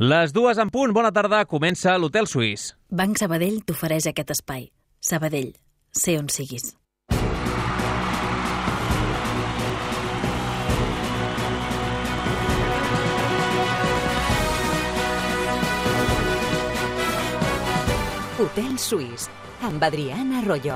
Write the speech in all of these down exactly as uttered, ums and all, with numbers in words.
Les dues en punt, bona tarda, comença l'Hotel Suís. Banc Sabadell t'ofereix aquest espai. Sabadell, sé on siguis. Hotel Suís, amb Adriana Arroyo.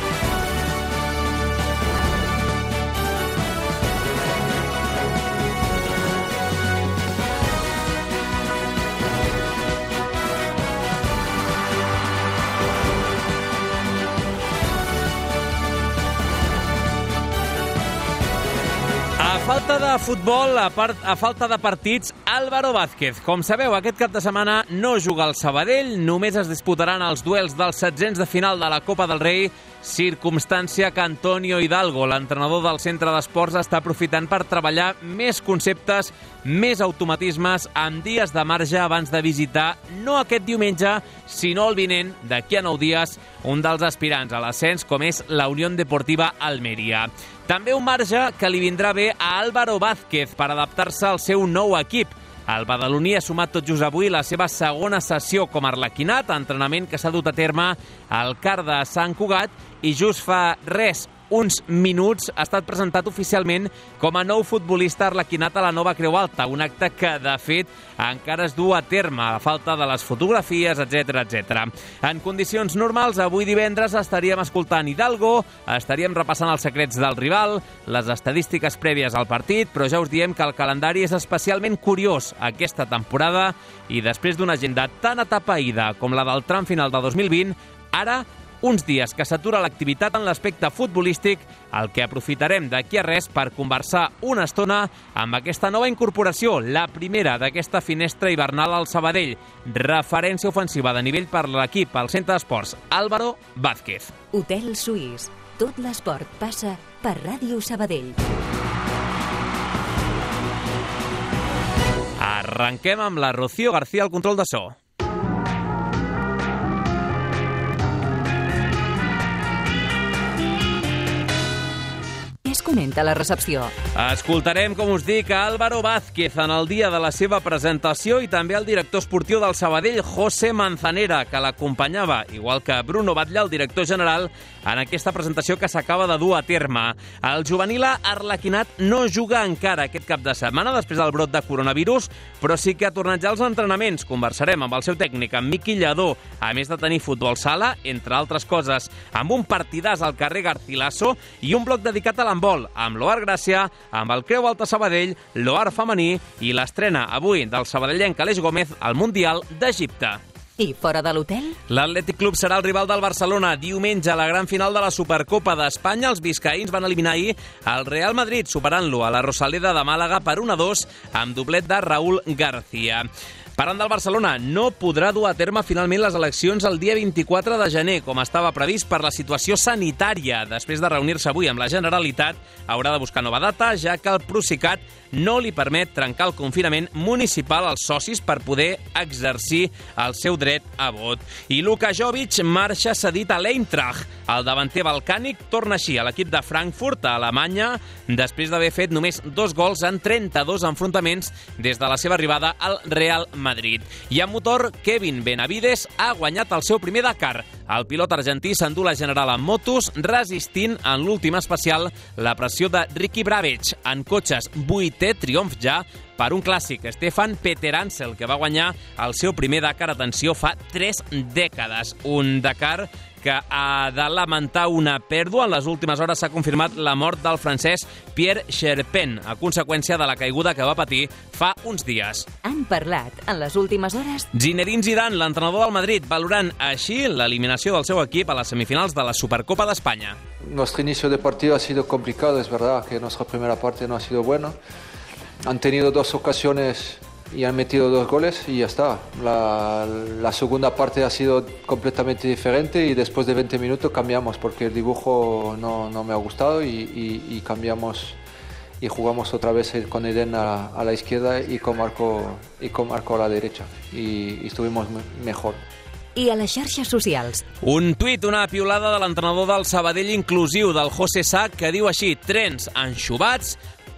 A falta de futbol, a, part, a falta de partits, Álvaro Vázquez. Com sabeu, aquest cap de setmana no juga al Sabadell, només es disputaran els duels dels setzents de final de la Copa del Rei, circumstància que Antonio Hidalgo, l'entrenador del centre d'esports, està aprofitant per treballar més conceptes, més automatismes, amb dies de marge abans de visitar, no aquest diumenge, sinó el vinent, d'aquí a nou dies, un dels aspirants a l'ascens, com és la Unión Deportiva Almeria. També un marge que li vindrà bé a Álvaro Vázquez per adaptar-se al seu nou equip. El badaloní ha sumat tot just avui la seva segona sessió com a arlequinat, entrenament que s'ha dut a terme al CAR de Sant Cugat, i just fa res, uns minuts, ha estat presentat oficialment com a nou futbolista arlequinat a la nova Creu Alta, un acte que, de fet, encara es du a terme, a falta de les fotografies, etcètera, etcètera. En condicions normals, avui divendres estaríem escoltant Hidalgo, estaríem repassant els secrets del rival, les estadístiques prèvies al partit, però ja us diem que el calendari és especialment curiós aquesta temporada i després d'una agenda tan atapeïda com la del tram final de dos mil vint, ara uns dies que s'atura l'activitat en l'aspecte futbolístic, el que aprofitarem d'aquí a res per conversar una estona amb aquesta nova incorporació, la primera d'aquesta finestra hivernal al Sabadell. Referència ofensiva de nivell per l'equip al centre d'esports, Álvaro Vázquez. Hotel Suís. Tot l'esport passa per Ràdio Sabadell. Arrenquem amb la Rocío García al control de so. Es comenta la recepció. Escoltarem, com us dic, a Álvaro Vázquez en el dia de la seva presentació i també al director esportiu del Sabadell, José Manzanera, que l'acompanyava, igual que Bruno Batlle, el director general, en aquesta presentació que s'acaba de dur a terme. El juvenil arlequinat no juga encara aquest cap de setmana després del brot de coronavirus, però sí que ha tornat ja als entrenaments. Conversarem amb el seu tècnic, amb Miqui Lladó, a més de tenir futbol sala, entre altres coses, amb un partidàs al carrer Garcilaso i un bloc dedicat a l'handbol, amb l'Oar Gràcia, amb el Creu Alta Sabadell, l'Oar femení i l'estrena avui del sabadellenc Aleix Gómez al Mundial d'Egipte. I fora de l'hotel? L'Atlètic Club serà el rival del Barcelona diumenge a la gran final de la Supercopa d'Espanya. Els biscaïns van eliminar ahir el Real Madrid, superant-lo a la Rosaleda de Màlaga per un a dos amb doblet de Raúl García. Parlant del Barcelona, no podrà dur a terme finalment les eleccions el dia vint-i-quatre de gener, com estava previst per la situació sanitària. Després de reunir-se avui amb la Generalitat, haurà de buscar nova data, ja que el Procicat no li permet trencar el confinament municipal als socis per poder exercir el seu dret a vot. I Luka Jovic marxa cedit a l'Eintracht. El davanter balcànic torna així a l'equip de Frankfurt, a Alemanya, després d'haver fet només dos gols en trenta-dos enfrontaments des de la seva arribada al Real Madrid. I en motor, Kevin Benavides ha guanyat el seu primer Dakar. El pilot argentí s'endú la general en motos, resistint en l'últim especial la pressió de Ricky Brabec. En cotxes, vuitè triomf ja per un clàssic, Stefan Peter Ansel, que va guanyar el seu primer Dakar, atenció, fa tres dècades. Un Dakar que ha de lamentar una pèrdua. En les últimes hores s'ha confirmat la mort del francès Pierre Cherpin, a conseqüència de la caiguda que va patir fa uns dies. Han parlat en les últimes hores Zinedine Zidane, l'entrenador del Madrid, valorant així l'eliminació del seu equip a les semifinals de la Supercopa d'Espanya. Nuestro inicio de partido ha sido complicado, es verdad que nuestra primera parte no ha sido buena. Han tenido dos ocasiones y han metido dos goles y ya está. La, la segunda parte ha sido completamente diferente y después de veinte minutos cambiamos porque el dibujo no, no me ha gustado y, y, y cambiamos y jugamos otra vez con Eden a, a la izquierda y con Marco, y con Marco a la derecha y, y estuvimos mejor. I a les xarxes socials. Un tuit, una piulada de l'entrenador del Sabadell inclusiu, del José Sac, que diu així: trens enxubats,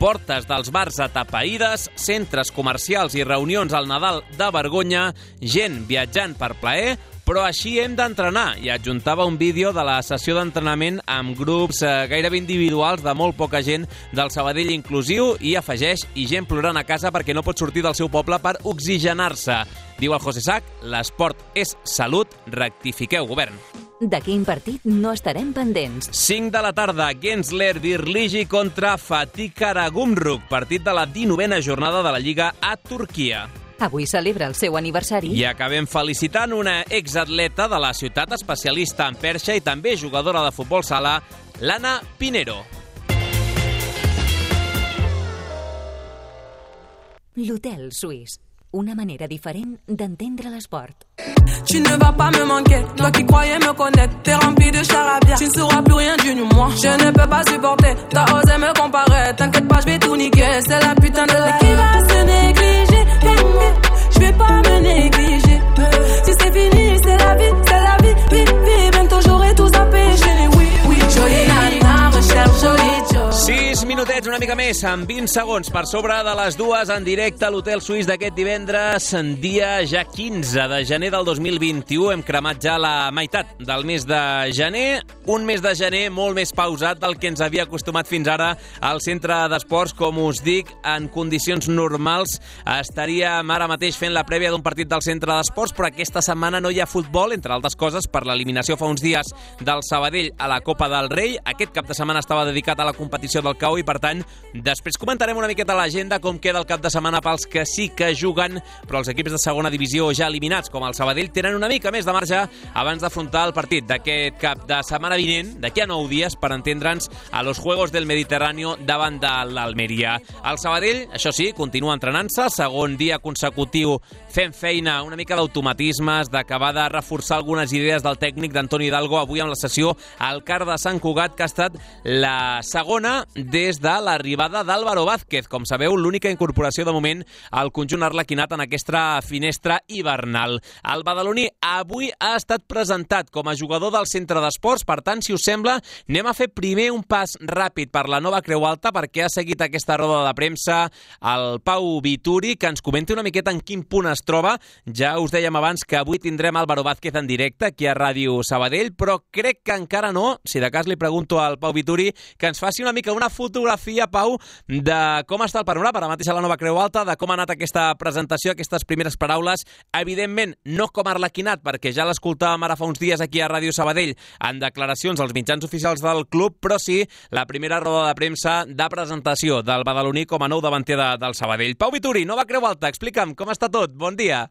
portes dels bars atapeïdes, centres comercials i reunions al Nadal de vergonya, gent viatjant per plaer, però així hem d'entrenar, i adjuntava un vídeo de la sessió d'entrenament amb grups eh, gairebé individuals de molt poca gent del Sabadell inclusiu, i afegeix, i gent plorant a casa perquè no pot sortir del seu poble per oxigenar-se. Diu el José Sac, l'esport és salut, rectifiqueu, govern. De quin partit no estarem pendents? cinc de la tarda, Gensler Birligi contra Fatih Karagümrük, partit de la dinovena jornada de la Lliga a Turquia. Avui celebra el seu aniversari. I acabem felicitant una exatleta de la ciutat, especialista en perxa i també jugadora de futbol sala, l'Anna Pinero. L'Hotel Suís. Una manera diferent d'entendre l'esport. Tu ne vas pas me manquer, toi qui croyais me connaître, t'es rempli de charabia, tu ne sauras plus rien du moi. Je ne peux pas supporter, t'as osé me comparer, t'inquiète pas, je vais tout niquer, c'est la putain de la qui va se négliger. Je vais pas me négliger, si c'est fini, c'est la vie, c'est la vie, vie, vie, bientôt j'aurai tout zappé, chérie, oui, oui, jolie nana, recherche jolie jolie. sis minutets, una mica més, amb vint segons per sobre de les dues, en directe a l'Hotel Suís d'aquest divendres, dia ja quinze de gener del dos mil vint-i-u. Hem cremat ja la meitat del mes de gener, un mes de gener molt més pausat del que ens havia acostumat fins ara al centre d'esports. Com us dic, en condicions normals estaríem ara mateix fent la prèvia d'un partit del centre d'esports, però aquesta setmana no hi ha futbol, entre altres coses per l'eliminació fa uns dies del Sabadell a la Copa del Rei. Aquest cap de setmana estava dedicat a la competició del C A U i, per tant, després comentarem una miqueta l'agenda, com queda el cap de setmana pels que sí que juguen, però els equips de segona divisió ja eliminats, com el Sabadell, tenen una mica més de marge abans d'afrontar el partit d'aquest cap de setmana vinent, d'aquí a nou dies, per entendre'ns, a los Juegos del Mediterráneo davant de l'Almeria. El Sabadell, això sí, continua entrenant-se, segon dia consecutiu fent feina, una mica d'automatismes, d'acabar de reforçar algunes idees del tècnic d'Antoni Hidalgo, avui amb la sessió al Car de Sant Cugat, que ha estat la segona des de l'arribada d'Álvaro Vázquez. Com sabeu, l'única incorporació de moment al conjunt arlequinat en aquesta finestra hivernal. El badaloní avui ha estat presentat com a jugador del centre d'esports, per tant, si us sembla, anem a fer primer un pas ràpid per la nova Creu Alta, perquè ha seguit aquesta roda de premsa el Pau Vituri, que ens comenti una miqueta en quin punt es troba. Ja us dèiem abans que avui tindrem Álvaro Vázquez en directe aquí a Ràdio Sabadell, però crec que encara no. Si de cas li pregunto al Pau Vituri que ens faci una mica una fotografia, Pau, de com està el panorama ara mateix a la nova Creu Alta, de com ha anat aquesta presentació, aquestes primeres paraules. Evidentment, no com a arlequinat, perquè ja l'escoltàvem ara fa uns dies aquí a Ràdio Sabadell en declaracions als mitjans oficials del club, però sí la primera roda de premsa de presentació del badaloní com a nou davanter de, del Sabadell. Pau Vituri, nova Creu Alta, explica'm com està tot. Bon dia.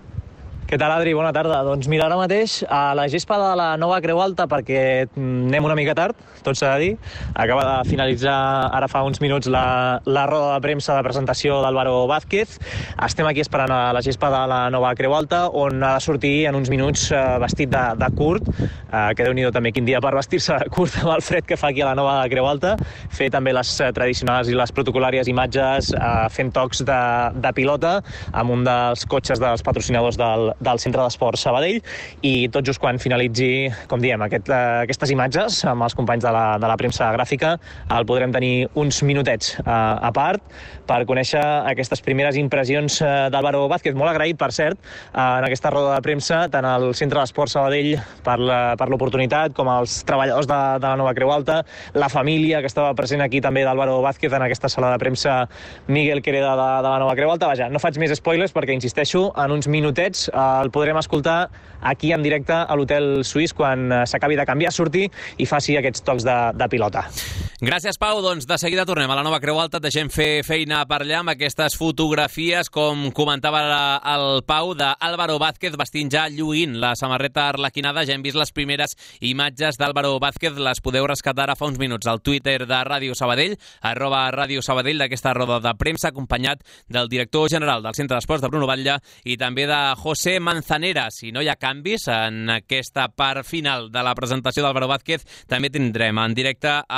Què tal, Adri? Bona tarda. Doncs mira, ara mateix a la gespa de la nova Creu Alta, perquè anem una mica tard, tot s'ha de dir. Acaba de finalitzar ara fa uns minuts la, la roda de premsa de presentació d'Álvaro Vázquez. Estem aquí esperant a la gespa de la nova Creu Alta, on ha de sortir en uns minuts eh, vestit de, de curt, eh, que déu-n'hi-do també quin dia per vestir-se de curt amb el fred que fa aquí a la nova Creu Alta, fer també les eh, tradicionals i les protocolàries imatges, eh, fent tocs de, de pilota amb un dels cotxes dels patrocinadors del del Centre d'Esports Sabadell, i tot just quan finalitzi, com diem, aquest, uh, aquestes imatges amb els companys de la, de la premsa gràfica, el podrem tenir uns minutets uh, a part per conèixer aquestes primeres impressions uh, d'Álvaro Vázquez. Molt agraït, per cert, uh, en aquesta roda de premsa, tant al Centre d'Esports Sabadell per la, per l'oportunitat, com als treballadors de, de la nova Creu Alta, la família que estava present aquí també d'Álvaro Vázquez en aquesta sala de premsa, Miguel Quereda de, de la nova Creu Alta. Vaja, no faig més spoilers perquè, insisteixo, en uns minutets uh, el podrem escoltar aquí en directe a l'Hotel Suís quan s'acabi de canviar, surti i faci aquests tocs de, de pilota. Gràcies, Pau. Doncs de seguida tornem a la nova Creu Alta. Deixem fer feina per allà amb aquestes fotografies, com comentava el Pau, d'Álvaro Vázquez vestint ja lluint la samarreta arlequinada. Ja hem vist les primeres imatges d'Álvaro Vázquez, les podeu rescatar ara fa uns minuts al Twitter de Ràdio Sabadell, arroba Ràdio Sabadell, d'aquesta roda de premsa, acompanyat del director general del Centre d'Esports, de Bruno Batlle, i també de José Manzanera. Si no hi ha canvis en aquesta part final de la presentació d'Álvaro Vázquez, també tindrem en directe el director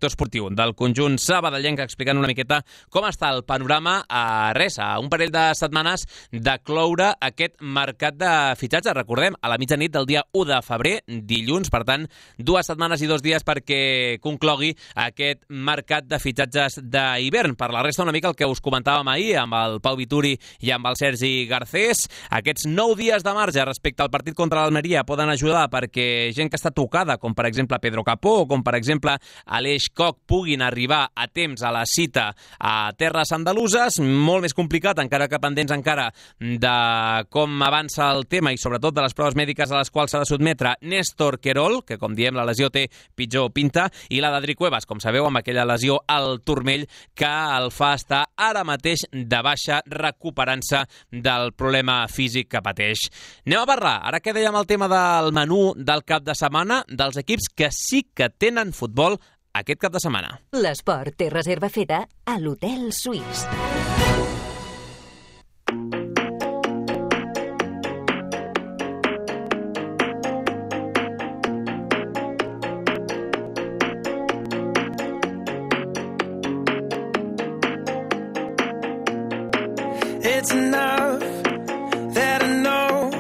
director esportiu del conjunt sabadellenc, explicant una miqueta com està el panorama a res, a un parell de setmanes de cloure aquest mercat de fitxatge. Recordem, a la mitjanit del dia u de febrer, dilluns, per tant, dues setmanes i dos dies perquè conclogui aquest mercat de fitxatges d'hivern. Per la resta, una mica el que us comentàvem ahir amb el Pau Vituri i amb el Sergi Garcés. Aquests nou dies de marge respecte al partit contra l'Almeria poden ajudar perquè gent que està tocada, com per exemple Pedro Capó o com per exemple Aleix Koch, puguin arribar a temps a la cita a terres andaluses. Molt més complicat, encara que pendents encara de com avança el tema i sobretot de les proves mèdiques a les quals s'ha de sotmetre Néstor Querol, que com diem la lesió té pitjor pinta, i la d'Adri Cuevas, com sabeu, amb aquella lesió al turmell que el fa estar ara mateix de baixa, recuperant-se del problema físic que pateix. Anem a parlar, ara que dèiem el tema del menú del cap de setmana, dels equips que sí que tenen futbol aquest cap de setmana. L'esport té reserva feta a l'Hotel Suís. It's enough that I know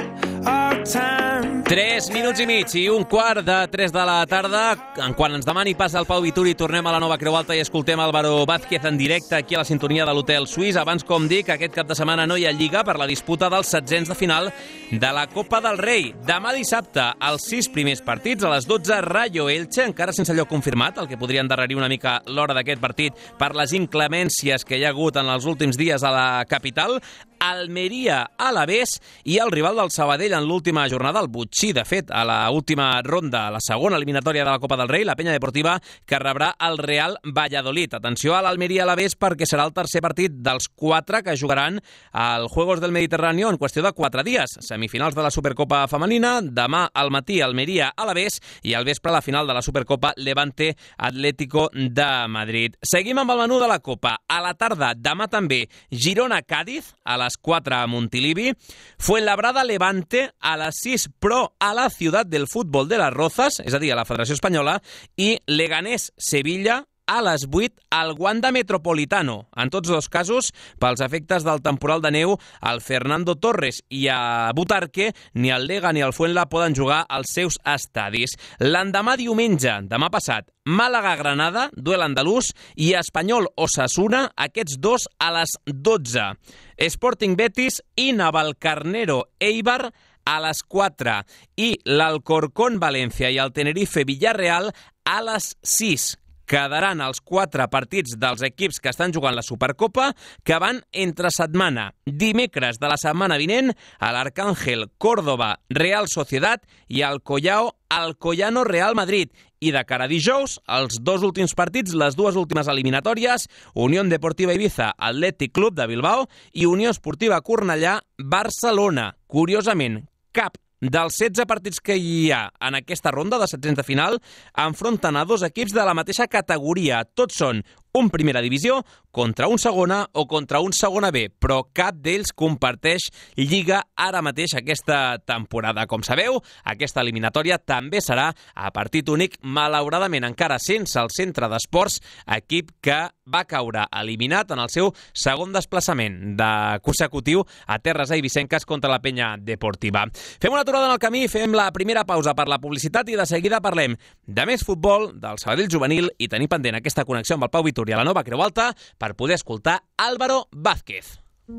our time. Tres minuts i mig i un quart de tres de la tarda. En quan ens demani passa el Pau Vituri, tornem a la Nova Creu Alta i escoltem Álvaro Vázquez en directe aquí a la sintonia de l'Hotel Suís. Abans, com dic, aquest cap de setmana no hi ha lliga per la disputa dels setzents de final de la Copa del Rei. Demà dissabte, els sis primers partits, a les dotze, Rayo Elche, encara sense lloc confirmat, el que podria endarrerir una mica l'hora d'aquest partit per les inclemències que hi ha hagut en els últims dies a la capital. Almeria Alavés i el rival del Sabadell en l'última jornada, el Butxí, de fet, a la última ronda, la segona eliminatòria de la Copa del Rei, la penya deportiva que rebrà el Real Valladolid. Atenció a l'Almeria Alavés perquè serà el tercer partit dels quatre que jugaran al Juegos del Mediterráneo en qüestió de quatre dies. Semifinals de la Supercopa femenina, demà al matí Almeria Alavés i al vespre la final de la Supercopa Levante Atlético de Madrid. Seguim amb el menú de la Copa. A la tarda, demà també, Girona-Cádiz, a les quatre a Montilivi, Fuenlabrada Levante a les sis, però a la Ciutat del Futbol de las Rozas, és a dir, a la Federació Espanyola, i Leganés Sevilla a les vuit al Wanda Metropolitano. En tots dos casos, pels efectes del temporal de neu, el Fernando Torres i a Butarque, ni el Lega ni el Fuenla poden jugar als seus estadis. L'endemà diumenge, demà passat, Màlaga-Granada, duel andalús, i Espanyol-Osasuna, aquests dos a les dotze. Sporting Betis i Navalcarnero-Eibar a les quatre. I l'Alcorcón-València i el Tenerife-Villarreal a les sis. Quedaran els quatre partits dels equips que estan jugant la Supercopa que van entre setmana. Dimecres de la setmana vinent, a l'Arcángel Córdoba Real Sociedad i al Collao Alcoyano Real Madrid. I de cara a dijous, els dos últims partits, les dues últimes eliminatòries, Unió Deportiva Ibiza Athletic Club de Bilbao i Unió Esportiva Cornellà Barcelona. Curiosament, cap dels setze partits que hi ha en aquesta ronda de setzents de final enfronten a dos equips de la mateixa categoria. Tots són un primera divisió contra un segona o contra un segona B, però cap d'ells comparteix lliga ara mateix aquesta temporada. Com sabeu, aquesta eliminatòria també serà a partit únic, malauradament encara sense el centre d'esports, equip que va caure eliminat en el seu segon desplaçament de consecutiu a terres eivissenques contra la penya deportiva. Fem una aturada en el camí, fem la primera pausa per la publicitat i de seguida parlem de més futbol, del Sabadell juvenil i tenir pendent aquesta connexió amb el Pau Vituri a la Nova Creu Alta per poder escoltar Álvaro Vázquez.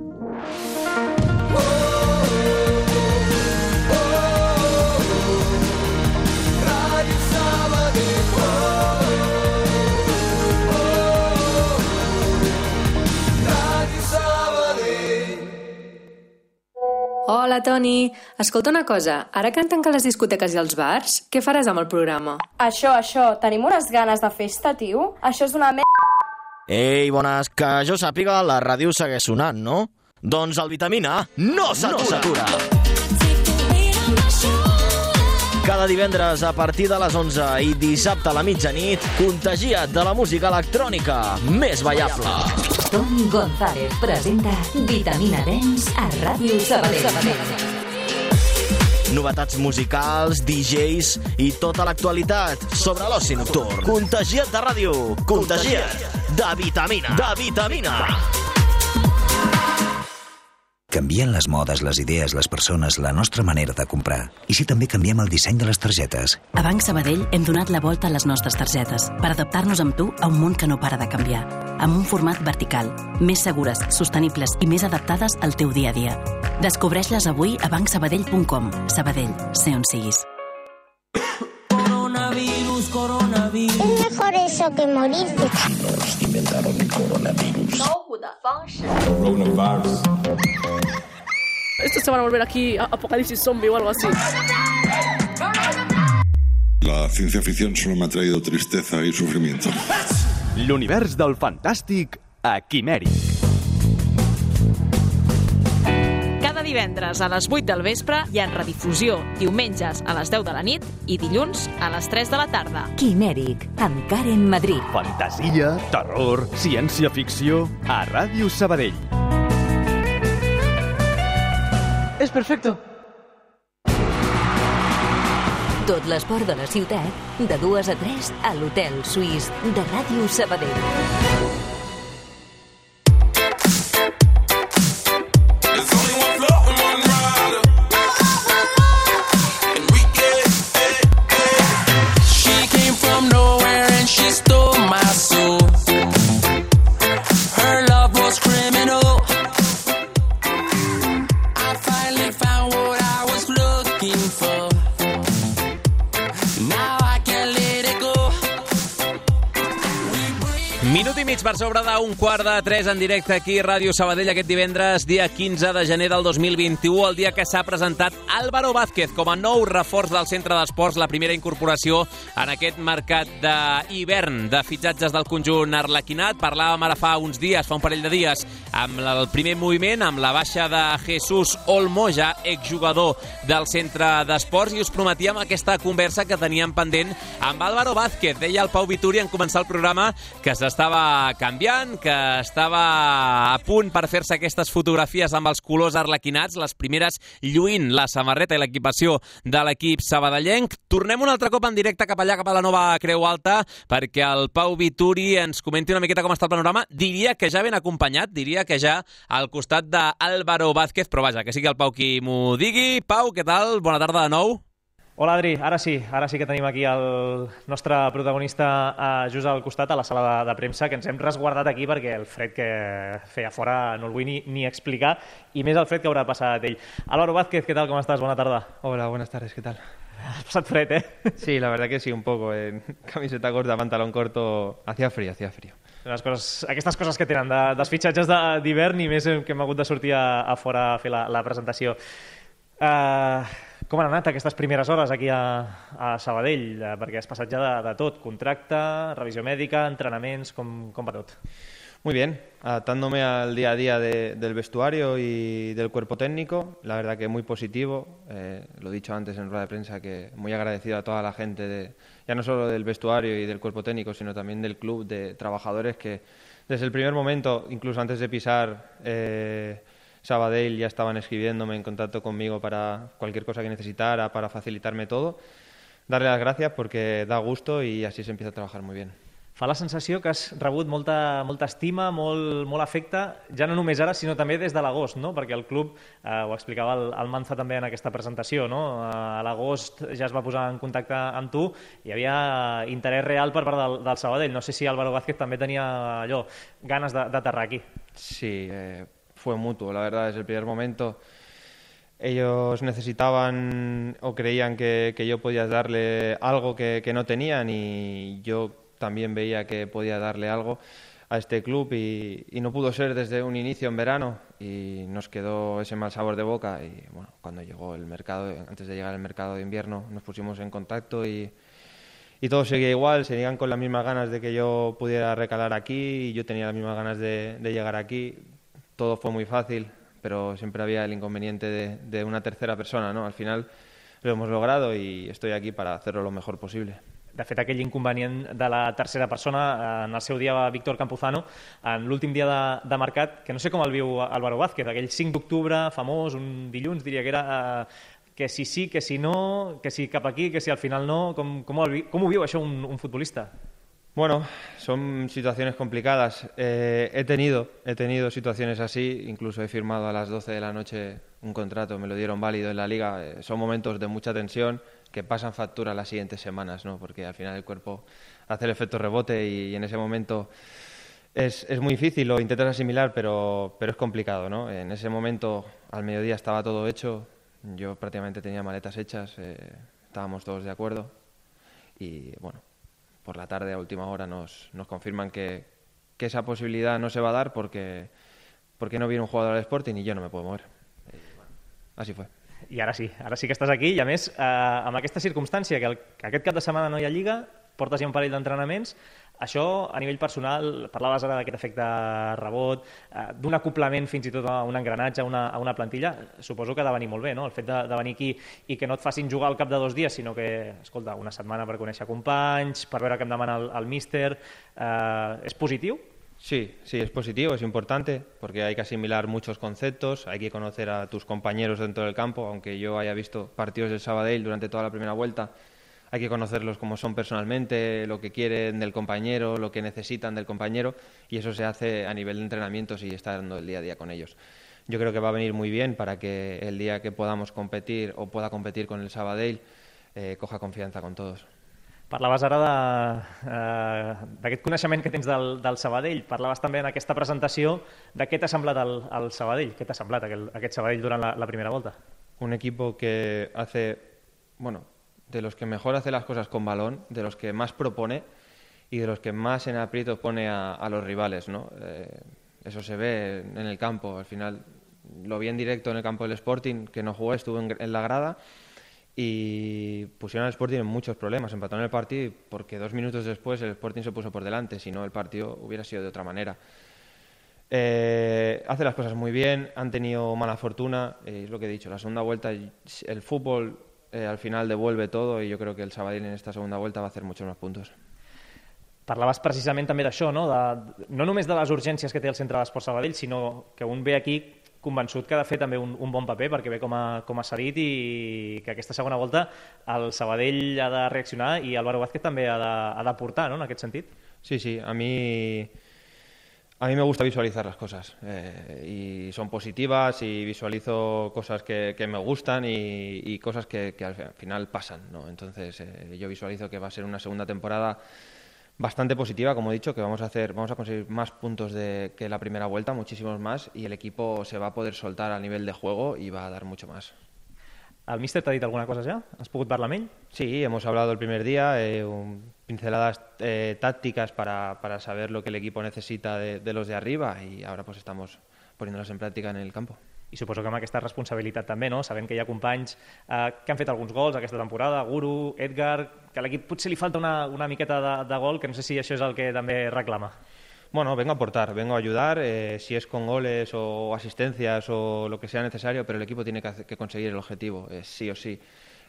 Hola, Toni. Escolta una cosa, ara que han tancat les discoteques i els bars, què faràs amb el programa? Això, això, tenim unes ganes de festa, tio. Això és una merda. Ei, bones, que jo sàpiga, la ràdio segueix sonant, no? Doncs el Vitamina no s'atura. Cada divendres a partir de les onze i dissabte a la mitjanit, contagia't de la música electrònica més ballable. Toni González presenta Vitamina Dance a Ràdio Sabadell. Novetats musicals, D Js i tota l'actualitat sobre l'oci nocturn. Contagia't de ràdio, contagia't de vitamina, de vitamina. Canvien les modes, les idees, les persones, la nostra manera de comprar. I si també canviem el disseny de les targetes? A Banc Sabadell hem donat la volta a les nostres targetes per adaptar-nos amb tu a un món que no para de canviar. Amb un format vertical, més segures, sostenibles i més adaptades al teu dia a dia. Descobreix-les avui a banc sabadell punt com. Sabadell, sé on siguis. Coronavirus, coronavirus. Es mejor eso que morirte. Chinos inventaron el coronavirus. Coronavirus. Estos se van a volver aquí a apocalipsis zombie o algo así. La ciencia ficción solo me ha traído tristeza y sufrimiento. L'univers del fantàstic a Quimèric. Cada divendres a les vuit del vespre i en redifusió diumenges a les deu de la nit i dilluns a les tres de la tarda. Quimèric, amb Karen Madrid. Fantasia, terror, ciència-ficció a Ràdio Sabadell. És perfecte. Tot l'esport de la ciutat, de dues a tres a l'Hotel Suís de Ràdio Sabadell. Minut i mig per sobre d'un quart de tres en directe aquí a Ràdio Sabadell aquest divendres, dia quinze de gener del dos mil vint-i-u, el dia que s'ha presentat Álvaro Vázquez com a nou reforç del centre d'esports, la primera incorporació en aquest mercat d'hivern de fitxatges del conjunt arlequinat. Parlàvem ara fa uns dies, fa un parell de dies, amb el primer moviment, amb la baixa de Jesús Olmo, ja exjugador del centre d'esports, i us prometíem aquesta conversa que teníem pendent amb Álvaro Vázquez. Deia el Pau Vituri en començar el programa que s'estava canviant, que estava a punt per fer-se aquestes fotografies amb els colors arlequinats, les primeres lluint la samarreta i l'equipació de l'equip sabadellenc. Tornem un altre cop en directe cap allà, cap a la nova Creu Alta, perquè el Pau Vituri ens comenti una miqueta com està el panorama. Diria que ja ben acompanyat, diria que ja al costat d'Álvaro Vázquez, però vaja, que sigui el Pau qui m'ho digui. Pau, què tal? Bona tarda de nou. Hola, Adri. Ara sí, ara sí que tenim aquí el nostre protagonista just al costat, a la sala de, de premsa, que ens hem resguardat aquí perquè el fred que feia fora no el vull ni, ni explicar, i més el fred que haurà passat ell. Álvaro Vázquez, ¿qué tal? ¿Cómo estás? Buena tarde. Hola, buenas tardes, ¿qué tal? Has pasado fred, ¿eh? Sí, la verdad que sí, un poco. En camiseta corta, pantalón corto, hacía frío, hacía frío. Les coses, aquestes coses que tenen de, dels fitxatges d'hivern i més que hem hagut de sortir a, a fora a fer la, la presentació. Uh, com han anat aquestes primeres hores aquí a, a Sabadell? Uh, perquè has passat ja de, de tot, contracte, revisió mèdica, entrenaments, com, com va tot? Muy bien, adaptándome al día a día de, del vestuario y del cuerpo técnico, la verdad que muy positivo, eh, lo he dicho antes en rueda de prensa, que muy agradecido a toda la gente, de, ya no solo del vestuario y del cuerpo técnico, sino también del club, de trabajadores que desde el primer momento, incluso antes de pisar eh, Sabadell, ya estaban escribiéndome, en contacto conmigo para cualquier cosa que necesitara, para facilitarme todo. Darle las gracias porque da gusto y así se empieza a trabajar muy bien. Fa la sensació que has rebut molta, molta estima, molt, molt afecte, ja no només ara, sinó també des de l'agost, no? Perquè el club, eh, ho explicava el, el Manza també en aquesta presentació, no? A l'agost ja es va posar en contacte amb tu, hi havia interès real per part del, del Sabadell. No sé si Álvaro Vázquez també tenia allò, ganes d'aterrar aquí. Sí, eh, fue mutuo, la verdad, desde el primer momento. Ellos necesitaban o creían que, que yo podía darle algo que, que no tenían, y yo también veía que podía darle algo a este club, y, y no pudo ser desde un inicio en verano, y nos quedó ese mal sabor de boca. Y bueno, cuando llegó el mercado, antes de llegar el mercado de invierno, nos pusimos en contacto y, y todo seguía igual, seguían con las mismas ganas de que yo pudiera recalar aquí, y yo tenía las mismas ganas de, de llegar aquí. Todo fue muy fácil, pero siempre había el inconveniente de, de una tercera persona, ¿no? Al final lo hemos logrado y estoy aquí para hacerlo lo mejor posible. De fet, aquell inconvenient de la tercera persona, en el seu dia Víctor Campuzano, en l'últim dia de, de mercat, que no sé com el viu Álvaro Vázquez, aquell cinc d'octubre famós, un dilluns, diria que era, eh, que si sí, que si no, que si cap aquí, que si al final no. Com, com, ho, com ho viu això un, un futbolista? Bueno, son situaciones complicadas. Eh, he tenido, he tenido situaciones así, incluso he firmado a las doce de la noche un contrato, me lo dieron válido en la liga. Eh, son momentos de mucha tensión que pasan factura las siguientes semanas, ¿no? Porque al final el cuerpo hace el efecto rebote y, y en ese momento es, es muy difícil, lo intentas asimilar, pero, pero es complicado, ¿no? En ese momento, al mediodía, estaba todo hecho, yo prácticamente tenía maletas hechas, eh, estábamos todos de acuerdo y, bueno, por la tarde a última hora nos, nos confirman que, que esa posibilidad no se va a dar porque, porque no viene un jugador al Sporting y yo no me puedo mover. Eh, bueno, así fue. I ara sí, ara sí que estàs aquí i a més, eh, amb aquesta circumstància que, el, que aquest cap de setmana no hi ha Lliga, portes ja un parell d'entrenaments, això a nivell personal, parlaves ara d'aquest efecte rebot, eh, d'un acoplament fins i tot a un engranatge, a una, a una plantilla, suposo que ha de venir molt bé, no? El fet de, de venir aquí i que no et facin jugar al cap de dos dies, sinó que, escolta, una setmana per conèixer companys, per veure què em demana el, el míster, eh, és positiu? Sí, sí, es positivo, es importante, porque hay que asimilar muchos conceptos, hay que conocer a tus compañeros dentro del campo, aunque yo haya visto partidos del Sabadell durante toda la primera vuelta, hay que conocerlos como son personalmente, lo que quieren del compañero, lo que necesitan del compañero, y eso se hace a nivel de entrenamientos y estando el día a día con ellos. Yo creo que va a venir muy bien para que el día que podamos competir o pueda competir con el Sabadell, eh, coja confianza con todos. Parlaves ara d'aquest coneixement que tens del, del Sabadell, parlaves també en aquesta presentació de què t'ha semblat el, el Sabadell, què t'ha semblat aquest, aquest Sabadell durant la, la primera volta? Un equipo que hace, bueno, de los que mejor hace las cosas con balón, de los que más propone y de los que más en aprietos pone a, a los rivales, ¿no? Eh, eso se ve en el campo, al final lo vi en directo en el campo del Sporting, que no jugó, estuvo en, en la grada, y pusieron al Sporting en muchos problemas, empataron el partido porque dos minutos después el Sporting se puso por delante, si no el partido hubiera sido de otra manera. Eh, hace las cosas muy bien, han tenido mala fortuna, eh, es lo que he dicho, la segunda vuelta, el fútbol eh, al final devuelve todo y yo creo que el Sabadell en esta segunda vuelta va a hacer muchos más puntos. Parlaves precisament també d'això, no? De, no només de les urgències que té el Centre d'Esports Sabadell, sinó que un ve aquí convençut que ha de fer també un, un bon paper perquè ve com a, com a cedit i que aquesta segona volta el Sabadell ha de reaccionar i Álvaro Vázquez també ha d'aportar, ¿no? En aquest sentit. Sí, sí, a mí, a mí me gusta visualizar las cosas eh, y son positivas y visualizo cosas que, que me gustan y, y cosas que, que al final pasan, ¿no? Entonces eh, yo visualizo que va a ser una segunda temporada bastante positiva, como he dicho, que vamos a hacer, vamos a conseguir más puntos de, que la primera vuelta, muchísimos más, y el equipo se va a poder soltar a nivel de juego y va a dar mucho más. ¿El míster t'ha dit alguna cosa ja? Has pogut parlar amb ell? Sí, hemos hablado el primer día, eh, un, pinceladas eh, tácticas para, para saber lo que el equipo necesita de, de los de arriba y ahora pues estamos poniéndolas en práctica en el campo. I suposo que amb aquesta responsabilitat també, no? Sabent que hi ha companys eh, que han fet alguns gols aquesta temporada, Guru, Edgar, que a l'equip potser li falta una, una miqueta de, de gol, que no sé si això és el que també reclama. Bueno, vengo a aportar, vengo a ayudar, eh, si es con goles o asistencias o lo que sea necesario, pero el equipo tiene que, hacer, que conseguir el objetivo, eh, sí o sí.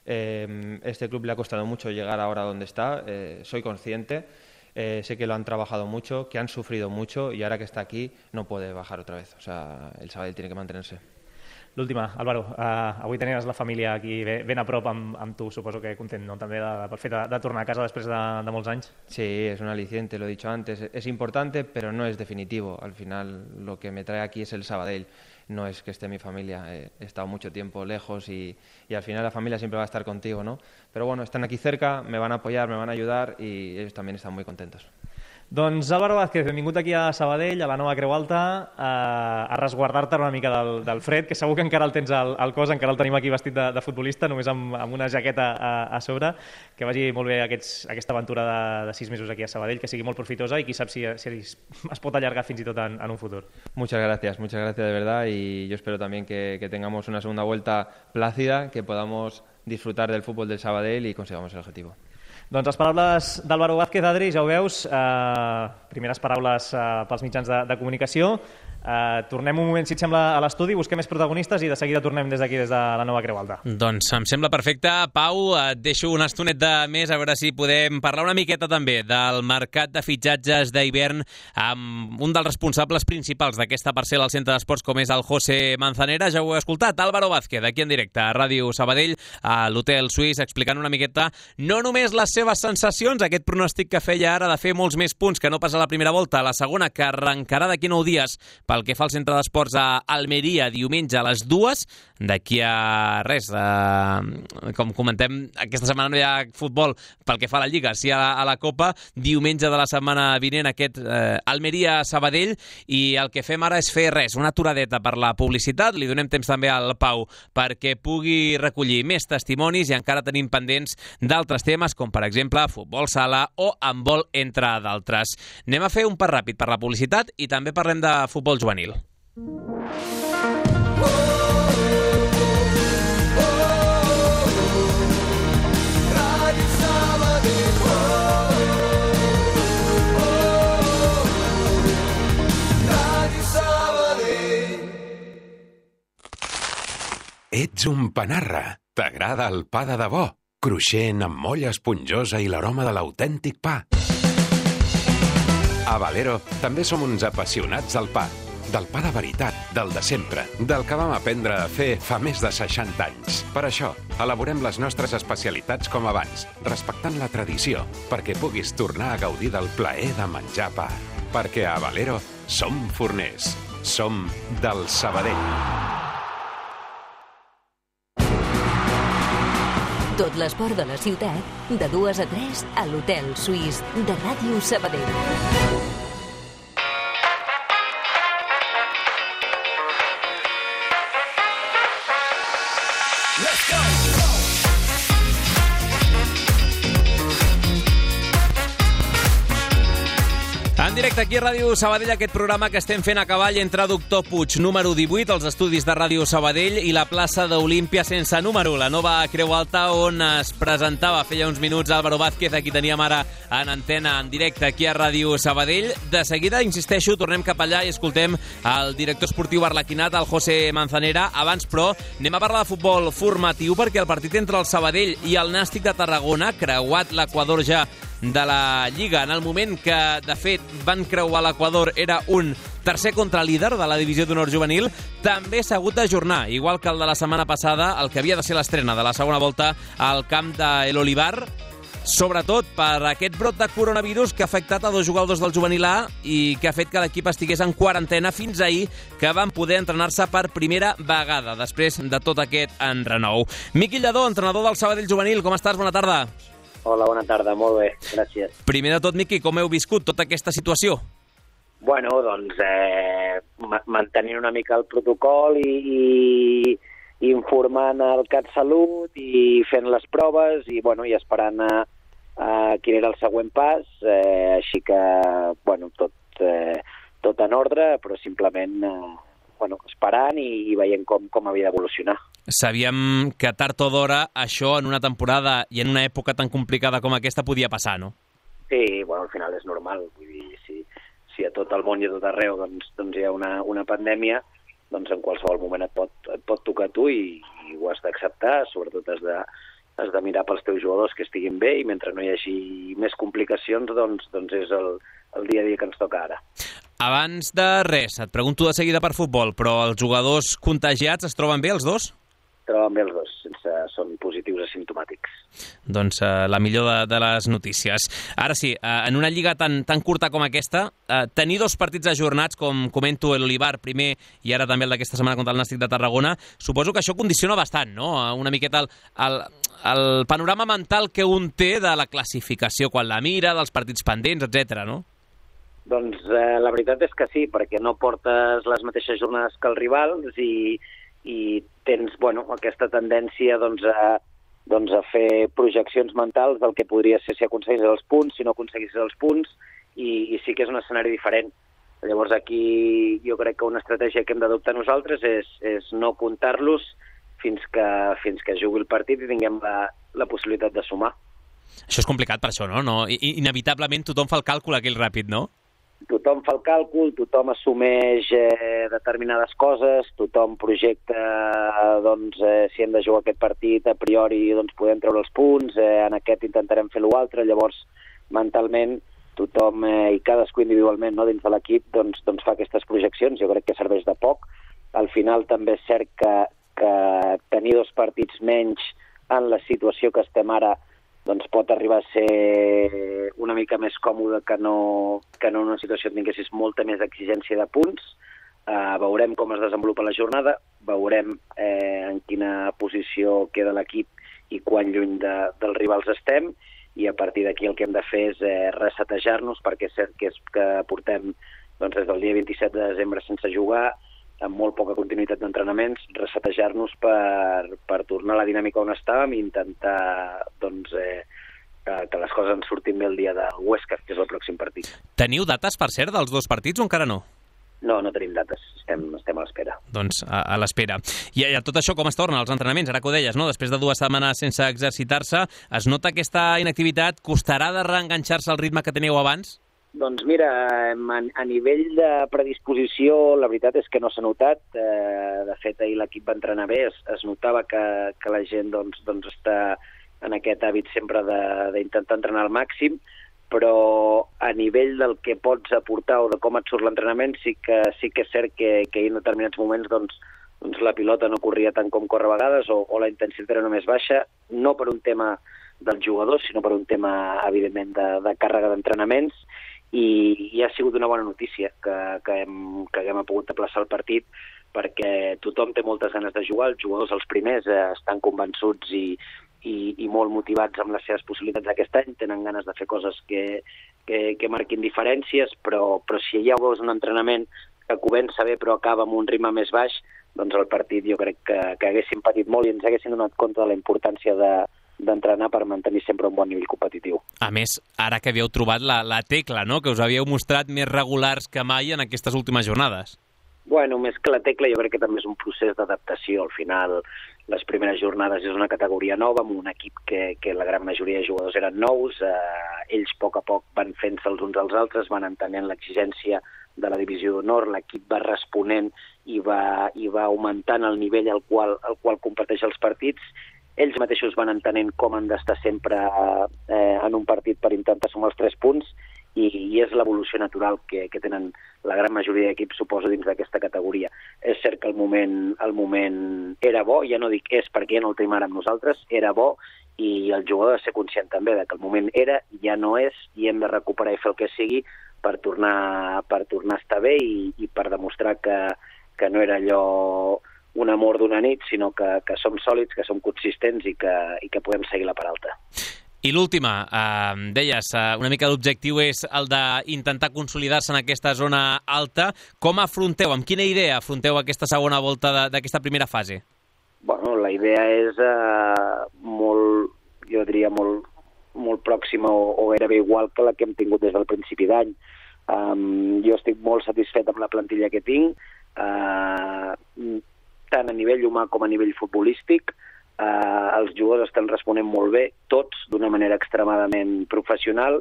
Eh, este club le ha costado mucho llegar ahora donde está, eh, soy consciente, eh, sé que lo han trabajado mucho, que han sufrido mucho y ahora que está aquí no puede bajar otra vez. O sea, el Sabadell tiene que mantenerse. L'última, Álvaro, uh, avui tenies la família aquí ben a prop amb, amb tu, suposo que content, no? També de, pel fet de, de tornar a casa després de, de molts anys. Sí, es un aliciente, lo he dicho antes, es importante, pero no es definitivo. Al final lo que me trae aquí es el Sabadell, no es que esté mi familia. He estado mucho tiempo lejos y, y al final la familia siempre va a estar contigo, ¿no? Pero bueno, están aquí cerca, me van a apoyar, me van a ayudar y ellos también están muy contentos. Doncs Álvaro Vázquez, benvingut aquí a Sabadell, a la nova Creu Alta, a, a resguardar-te una mica del, del fred, que segur que encara el tens al, al cos, encara el tenim aquí vestit de, de futbolista, només amb, amb una jaqueta a, a sobre. Que vagi molt bé aquests, aquesta aventura de, de sis mesos aquí a Sabadell, que sigui molt profitosa i qui sap si, si es pot allargar fins i tot en, en un futur. Muchas gracias, muchas gracias de verdad y yo espero también que, que tengamos una segunda vuelta plácida, que podamos disfrutar del fútbol del Sabadell y consigamos el objetivo. Doncs les paraules d'Álvaro Vázquez, Adri, ja ho veus, eh, primeres paraules eh, pels mitjans de, de comunicació. Uh, tornem un moment, si et sembla, a l'estudi, busquem més protagonistes i de seguida tornem des d'aquí, des de la nova Creu Alta. Doncs em sembla perfecte. Pau, et deixo una estonet de més, a veure si podem parlar una miqueta també del mercat de fitxatges d'hivern amb un dels responsables principals d'aquesta parcel·la al centre d'esports, com és el José Manzanera. Ja ho he escoltat, Álvaro Vázquez, aquí en directe a Ràdio Sabadell, a l'Hotel Suís, explicant una miqueta no només les seves sensacions, aquest pronòstic que feia ara de fer molts més punts que no pas a la primera volta, a la segona, que arrencarà d'aquí nou dies pel que fa al centre d'esports a Almeria diumenge a les dues, d'aquí a res, eh, com comentem, aquesta setmana no hi ha futbol pel que fa a la Lliga, sí a la, a la Copa, diumenge de la setmana vinent aquest eh, Almeria-Sabadell, i el que fem ara és fer res, una aturadeta per la publicitat, li donem temps també al Pau perquè pugui recollir més testimonis i encara tenim pendents d'altres temes, com per exemple futbol sala o handbol, entre d'altres. Anem a fer un pas ràpid per la publicitat i també parlem de futbol juvenil. Ets un panarra. T'agrada el pa de debò, cruixent amb molla esponjosa i l'aroma de l'autèntic pa. A Valero també som uns apassionats del pa. Del pa de veritat, del de sempre, del que vam aprendre a fer fa més de seixanta anys. Per això, elaborem les nostres especialitats com abans, respectant la tradició, perquè puguis tornar a gaudir del plaer de menjar pa. Perquè a Valero som forners, som del Sabadell. Tot l'esport de la ciutat, de dues a tres, a l'Hotel Suís de Ràdio Sabadell. En directe aquí a Ràdio Sabadell, aquest programa que estem fent a cavall entre Doctor Puig, número divuit, els estudis de Ràdio Sabadell, i la plaça d'Olímpia sense número, la nova Creu Alta, on es presentava feia uns minuts Álvaro Vázquez, aquí teníem ara en antena, en directe aquí a Ràdio Sabadell. De seguida, insisteixo, tornem cap allà i escoltem el director esportiu arlequinat, el José Manzanera. Abans, però, anem a parlar de futbol formatiu, perquè el partit entre el Sabadell i el Nàstic de Tarragona, creuat l'Equador ja de la Lliga, en el moment que, de fet, van creuar l'Equador, era un tercer contralíder de la divisió d'honor juvenil, també s'ha hagut d'ajornar, igual que el de la setmana passada, el que havia de ser l'estrena de la segona volta al camp de El Olivar, sobretot per aquest brot de coronavirus que ha afectat a dos jugadors del juvenil A i que ha fet que l'equip estigués en quarantena fins ahir, que van poder entrenar-se per primera vegada, després de tot aquest enrenou. Miqui Lladó, entrenador del Sabadell juvenil, com estàs? Bona tarda. Hola, bona tarda, molt bé, gràcies. Primer de tot, Miqui, com heu viscut tota aquesta situació? Bueno, doncs eh, mantenint una mica el protocol i, i, i informant el CatSalut i fent les proves i, bueno, i esperant a, a quin era el següent pas, eh, així que, bueno, tot, eh, tot en ordre, però simplement eh, bueno, esperant i, i veient com, com havia d'evolucionar. Sabíem que tard o d'hora això en una temporada i en una època tan complicada com aquesta podia passar, no? Sí, bueno, al final és normal. Vull dir, si, si a tot el món i a tot arreu doncs, doncs hi ha una, una pandèmia, doncs en qualsevol moment et pot, et pot tocar a tu i, i ho has d'acceptar. Sobretot has de, has de mirar pels teus jugadors que estiguin bé i mentre no hi hagi més complicacions, doncs, doncs és el, el dia a dia que ens toca ara. Abans de res, et pregunto de seguida per futbol, però els jugadors contagiats es troben bé, els dos? Troben bé els dos, sense, són positius asimptomàtics. Doncs uh, la millor de, de les notícies. Ara sí, uh, en una lliga tan, tan curta com aquesta, uh, tenir dos partits ajornats, com comento el Olivar primer i ara també el d'aquesta setmana contra el Nàstic de Tarragona, suposo que això condiciona bastant, no? Una miqueta el, el, el panorama mental que un té de la classificació quan la mira, dels partits pendents, etcètera, no? Doncs eh, la veritat és que sí, perquè no portes les mateixes jornades que els rivals i, i tens, bueno, aquesta tendència doncs, a, doncs, a fer projeccions mentals del que podria ser si aconseguissis els punts, si no aconseguissis els punts, i, i sí que és un escenari diferent. Llavors aquí jo crec que una estratègia que hem d'adoptar nosaltres és, és no comptar-los fins que, fins que jugui el partit i tinguem la, la possibilitat de sumar. Això és complicat per això, no? no? I, inevitablement tothom fa el càlcul aquell ràpid, no? tothom fa el càlcul, tothom assumeix eh, determinades coses, tothom projecta doncs, eh, si hem de jugar aquest partit, a priori doncs, podem treure els punts, eh, en aquest intentarem fer l'altre, llavors mentalment tothom eh, i cadascú individualment, no, dins de l'equip doncs, doncs fa aquestes projeccions. Jo crec que serveix de poc. Al final també és cert que, que tenir dos partits menys en la situació que estem ara doncs pot arribar a ser una mica més còmode que no, que no en una situació en què tinguessis molta més exigència de punts. Uh, veurem com es desenvolupa la jornada, veurem eh, en quina posició queda l'equip i quan lluny de, dels rivals estem, i a partir d'aquí el que hem de fer és eh, resetejar-nos, perquè és cert que, és que portem doncs, des del dia vint-i-set de desembre sense jugar, amb molt poca continuïtat d'entrenaments, resetejar-nos per, per tornar a la dinàmica on estàvem i intentar doncs, eh, que les coses ens surtin bé el dia del Huesca, que és el pròxim partit. Teniu dates, per cert, dels dos partits o encara no? No, no tenim dates, estem, estem a l'espera. Doncs a, a l'espera. I a tot això com es torna als entrenaments? Ara que ho deies, no? Després de dues setmanes sense exercitar-se, es nota aquesta inactivitat? Costarà de reenganxar-se al ritme que teníeu abans? Doncs mira, a, a nivell de predisposició, la veritat és que no s'ha notat. Eh, de fet, ahir l'equip va entrenar bé, es, es notava que, que la gent doncs, doncs està en aquest hàbit sempre d'intentar entrenar al màxim, però a nivell del que pots aportar o de com et surt l'entrenament sí que, sí que és cert que, que en determinats moments doncs, doncs la pilota no corria tant com corre a vegades o, o la intensitat era només baixa, no per un tema dels jugadors, sinó per un tema, evidentment, de, de càrrega d'entrenaments, i, i ha sigut una bona notícia que, que, hem, que haguem pogut aplaçar el partit, perquè tothom té moltes ganes de jugar, els jugadors els primers eh, estan convençuts i, i, i molt motivats amb les seves possibilitats aquest any, tenen ganes de fer coses que, que, que marquin diferències, però, però si ja veus un entrenament que comença bé però acaba amb un ritme més baix, doncs el partit jo crec que, que haguéssim patit molt i ens haguessin donat compte de la importància de, d'entrenar per mantenir sempre un bon nivell competitiu. A més, ara que havíeu trobat la, la tecla, no?, que us havíeu mostrat més regulars que mai en aquestes últimes jornades. Bueno, més que la tecla, jo crec que també és un procés d'adaptació. Al final, les primeres jornades és una categoria nova, amb un equip que, que la gran majoria de jugadors eren nous. Eh, ells, a poc a poc, van fent-se els uns als altres, van entenent l'exigència de la divisió d'honor, l'equip va responent i va, i va augmentant el nivell al qual, al qual comparteix els partits. Ells mateixos van entenent com han d'estar sempre eh, en un partit per intentar sumar els tres punts, i, i és l'evolució natural que, que tenen la gran majoria d'equips, suposo, dins d'aquesta categoria. És cert que el moment, el moment era bo, ja no dic és perquè ja no el tenim ara amb nosaltres, era bo, i el jugador ha de ser conscient també de que el moment era, ja no és, i hem de recuperar i fer el que sigui per tornar, per tornar a estar bé i, i per demostrar que, que no era allò un amor d'una nit, sinó que, que som sòlids, que som consistents i que, i que podem seguir la paralta. I l'última, eh, deies, eh, una mica l'objectiu és el d'intentar consolidar-se en aquesta zona alta. Com afronteu, amb quina idea afronteu aquesta segona volta d'aquesta primera fase? Bueno, la idea és eh, molt, jo diria, molt, molt pròxima o, o gairebé igual que la que hem tingut des del principi d'any. Um, jo estic molt satisfet amb la plantilla que tinc, uh, tant a nivell humà com a nivell futbolístic. Uh, els jugadors estan responent molt bé, tots d'una manera extremadament professional,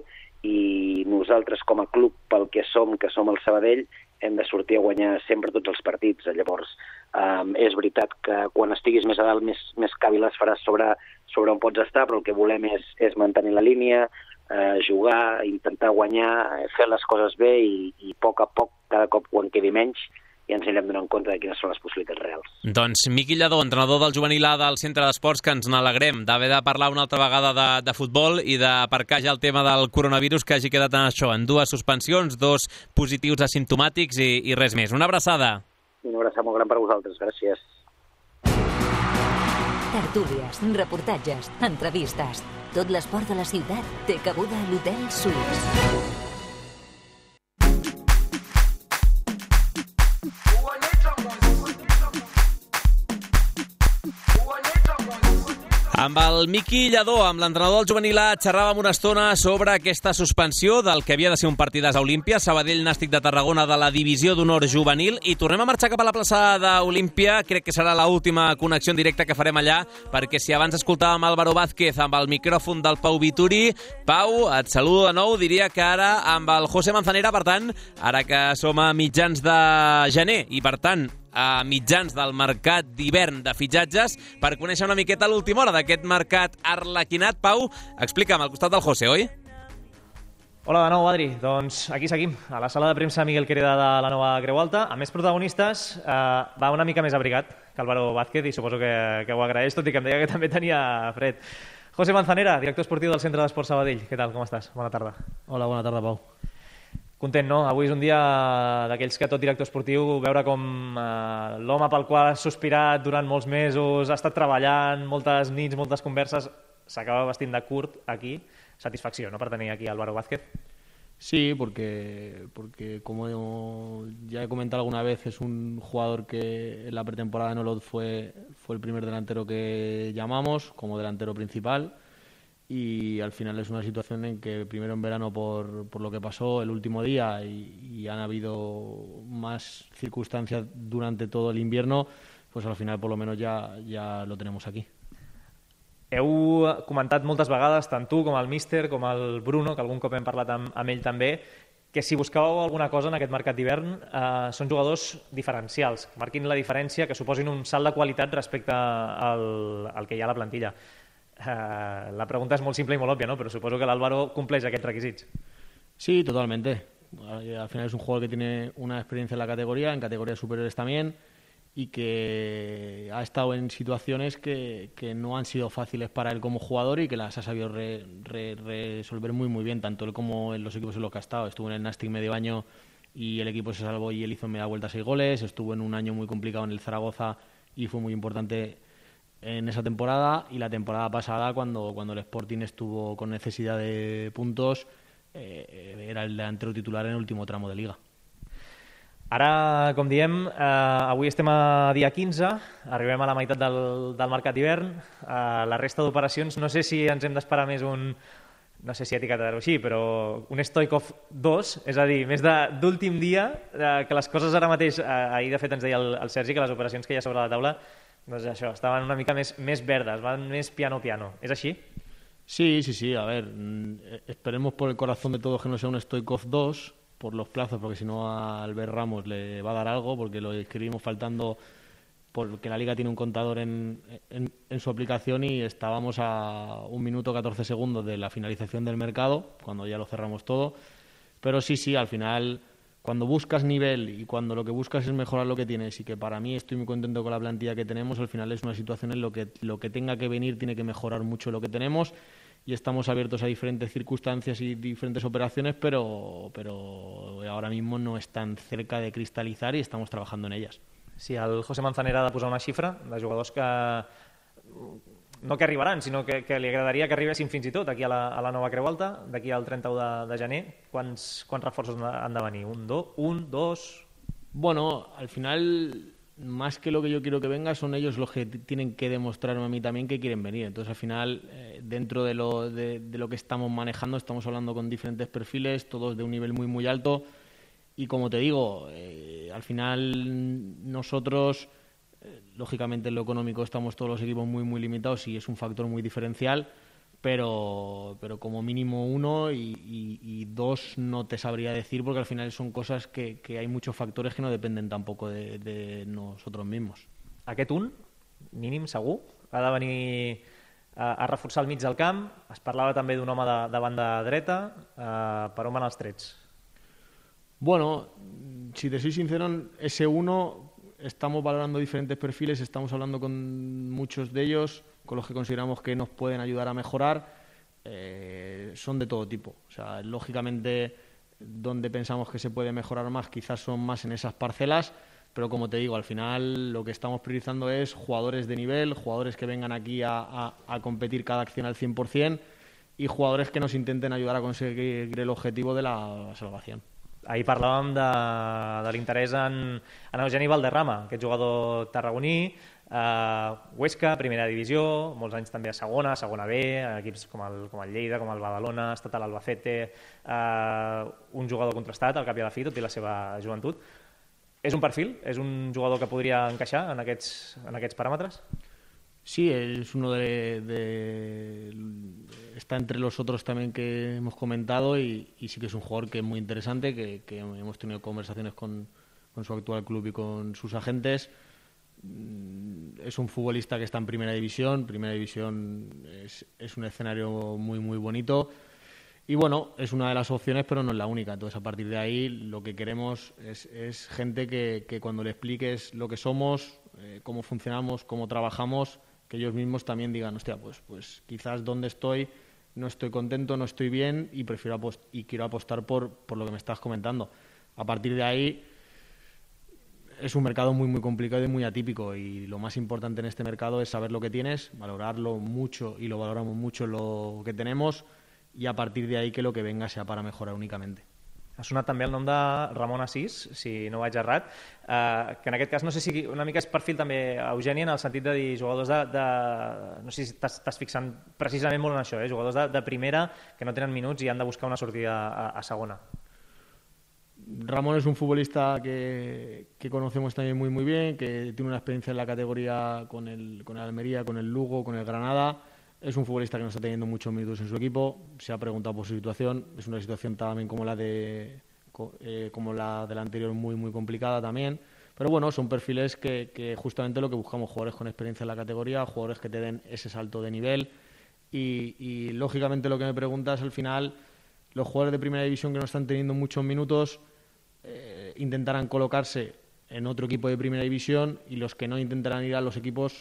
i nosaltres com a club, pel que som, que som el Sabadell, hem de sortir a guanyar sempre tots els partits. Llavors, um, és veritat que quan estiguis més a dalt, més, més càbil les faràs sobre, sobre on pots estar, però el que volem és, és mantenir la línia, uh, jugar, intentar guanyar, fer les coses bé i, i a poc a poc, cada cop quan quedi menys, i ens anirem donant compte de quines són les possibilitats reals. Doncs Miqui Lladó, entrenador del juvenil A del Centre d'Esports, que ens n'alegrem d'haver de parlar una altra vegada de, de futbol i d'aparcar ja el tema del coronavirus, que hagi quedat en això, en dues suspensions, dos positius asimptomàtics i, i res més. Una abraçada. Una abraçada molt gran per vosaltres, gràcies. Tertúlies, reportatges, entrevistes. Tot l'esport de la ciutat té cabuda a l'Hotel Suís. Amb el Miqui Lladó, amb l'entrenador del juvenil A, xerràvem una estona sobre aquesta suspensió del que havia de ser un partidàs a Olímpia, Sabadell Nàstic de Tarragona de la Divisió d'Honor Juvenil, i tornem a marxar cap a la plaça d'Olímpia. Crec que serà l'última connexió en directe que farem allà, perquè si abans escoltàvem Álvaro Vázquez amb el micròfon del Pau Vituri, Pau, et saludo de nou, diria que ara amb el José Manzanera, per tant, ara que som a mitjans de gener i per tant a mitjans del mercat d'hivern de fitxatges, per conèixer una miqueta l'última hora d'aquest mercat arlequinat. Pau, explica'm, al costat del José, oi? Hola de nou, Adri. Doncs aquí seguim, a la sala de premsa Miguel Quereda de la nova Creu Alta. A més protagonistes, eh, va una mica més abrigat que Álvaro Vázquez i suposo que, que ho agraeix, tot i que em deia que també tenia fred. José Manzanera, director esportiu del Centre d'Esport Sabadell. Què tal, com estàs? Bona tarda. Hola, bona tarda, Pau. Content, no? Avui és un dia d'aquells que tot director esportiu, veure com eh, l'home pel qual has sospirat durant molts mesos, ha estat treballant, moltes nits, moltes converses, s'acaba vestint de curt aquí. Satisfacció, ¿no?, para tener aquí a Álvaro Vázquez. Sí, porque, porque como ya he comentado alguna vez, es un jugador que en la pretemporada en Olot fue, fue el primer delantero que llamamos como delantero principal. Y al final es una situación en que primero en verano por, por lo que pasó el último día y, y han habido más circunstancias durante todo el invierno, pues al final por lo menos ya, ya lo tenemos aquí. Heu comentat moltes vegades, tant tu com el míster, com el Bruno, que algun cop hem parlat amb, amb ell també, que si buscàveu alguna cosa en aquest mercat d'hivern eh, són jugadors diferencials, que marquin la diferència, que suposin un salt de qualitat respecte al, al que hi ha a la plantilla. Uh, la pregunta es muy simple y muy obvia, ¿no? Pero supongo que el Álvaro cumple aquests requisits. Sí, totalmente. Al final es un jugador que tiene una experiencia en la categoría, en categorías superiores también, y que ha estado en situaciones que, que no han sido fáciles para él como jugador y que las ha sabido re, re, resolver muy muy bien, tanto él como en los equipos en los que ha estado. Estuvo en el Nàstic medio año y el equipo se salvó y él hizo en media vuelta seis goles. Estuvo en un año muy complicado en el Zaragoza y fue muy importante en esa temporada, y la temporada pasada cuando, cuando el Sporting estuvo con necesidad de puntos eh, era el delantero titular en el último tramo de Liga. Ara, com diem, eh, avui estem a dia quinze, arribem a la meitat del, del mercat d'hivern, eh, la resta d'operacions, no sé si ens hem d'esperar més un, no sé si etiquetar-ho així, però un Stoichkov dos, és a dir, més d'últim dia, eh, que les coses ara mateix, eh, ahir de fet ens deia el, el Sergi que les operacions que hi ha sobre la taula, doncs això, estaven una mica més, més verdes, van més piano-piano. ¿Es así? Sí, sí, sí. A ver, esperemos por el corazón de todos que no sea un Stoichkov dos por los plazos, porque si no a Albert Ramos le va a dar algo, porque lo escribimos faltando, porque la Liga tiene un contador en, en, en su aplicación y estábamos a un minuto catorce segundos de la finalización del mercado, cuando ya lo cerramos todo. Pero sí, sí, al final, cuando buscas nivel y cuando lo que buscas es mejorar lo que tienes, y que para mí estoy muy contento con la plantilla que tenemos, al final es una situación en lo que lo que tenga que venir tiene que mejorar mucho lo que tenemos, y estamos abiertos a diferentes circunstancias y diferentes operaciones, pero, pero ahora mismo no están cerca de cristalizar y estamos trabajando en ellas. Si el José Manzanera ha de posar una xifra de jugadors que no que arribaran, sinó que, que li agradaria que arribessin fins i tot aquí a la, a la nova Creu Alta, d'aquí al trenta-u de, de gener. Quants, quants reforços han de venir? Un, do, un, dos... Bueno, al final, más que lo que yo quiero que venga, son ellos los que tienen que demostrarme a mí también que quieren venir. Entonces, al final, eh, dentro de lo, de, de lo que estamos manejando, estamos hablando con diferentes perfiles, todos de un nivel muy, muy alto. Y como te digo, eh, al final nosotros... Lógicamente en lo económico estamos todos los equipos muy muy limitados y es un factor muy diferencial, pero, pero como mínimo uno y, y, y dos no te sabría decir, porque al final son cosas que, que hay muchos factores que no dependen tampoco de, de nosotros mismos. Aquest un, mínim segur, ha de venir a, a reforçar el mig del camp. Es parlava també d'un home de, de banda dreta. Uh, per on van els trets? Bueno, si te soy sincero, ese uno... Estamos valorando diferentes perfiles, estamos hablando con muchos de ellos, con los que consideramos que nos pueden ayudar a mejorar. Eh, son de todo tipo. O sea, lógicamente, donde pensamos que se puede mejorar más, quizás son más en esas parcelas, pero como te digo, al final lo que estamos priorizando es jugadores de nivel, jugadores que vengan aquí a, a, a competir cada acción al cien por cien y jugadores que nos intenten ayudar a conseguir el objetivo de la salvación. Ahir parlàvem de, de l'interès en, en Eugeni Valderrama, aquest jugador tarragoní, Uh, Huesca, primera divisió, molts anys també a segona, a segona B, equips com el, com el Lleida, com el Badalona, ha estat a l'Albacete, uh, un jugador contrastat al cap i a la fi, tot i la seva joventut. És un perfil? És un jugador que podria encaixar en aquests, en aquests paràmetres? Sí, es uno de, de... está entre los otros también que hemos comentado y, y sí que es un jugador que es muy interesante, que, que hemos tenido conversaciones con, con su actual club y con sus agentes. Es un futbolista que está en primera división. Primera división es, es un escenario muy muy bonito y bueno, es una de las opciones pero no es la única. Entonces a partir de ahí lo que queremos es, es gente que, que cuando le expliques lo que somos, eh, cómo funcionamos, cómo trabajamos, que ellos mismos también digan, hostia, pues, pues quizás donde estoy no estoy contento, no estoy bien y prefiero apost- y quiero apostar por, por lo que me estás comentando. A partir de ahí es un mercado muy muy complicado y muy atípico y lo más importante en este mercado es saber lo que tienes, valorarlo mucho y lo valoramos mucho lo que tenemos y a partir de ahí que lo que venga sea para mejorar únicamente. Ha sonat també el nom de Ramon Asís, si no vaig errat, eh, que en aquest cas no sé si una mica és perfil també Eugeni en el sentit de dir jugadors de... de no sé si t'estàs fixant precisament molt en això, eh? Jugadors de, de primera que no tenen minuts i han de buscar una sortida a, a segona. Ramón es un futbolista que, que conocemos también muy muy bien, que tiene una experiencia en la categoría con el, con el Almería, con el Lugo, con el Granada. Es un futbolista que no está teniendo muchos minutos en su equipo, se ha preguntado por su situación, es una situación también como la de eh, como la del anterior muy muy complicada también, pero bueno, son perfiles que, que justamente lo que buscamos, jugadores con experiencia en la categoría, jugadores que te den ese salto de nivel y, y lógicamente lo que me preguntas al final, los jugadores de primera división que no están teniendo muchos minutos eh, intentarán colocarse en otro equipo de primera división y los que no intentarán ir a los equipos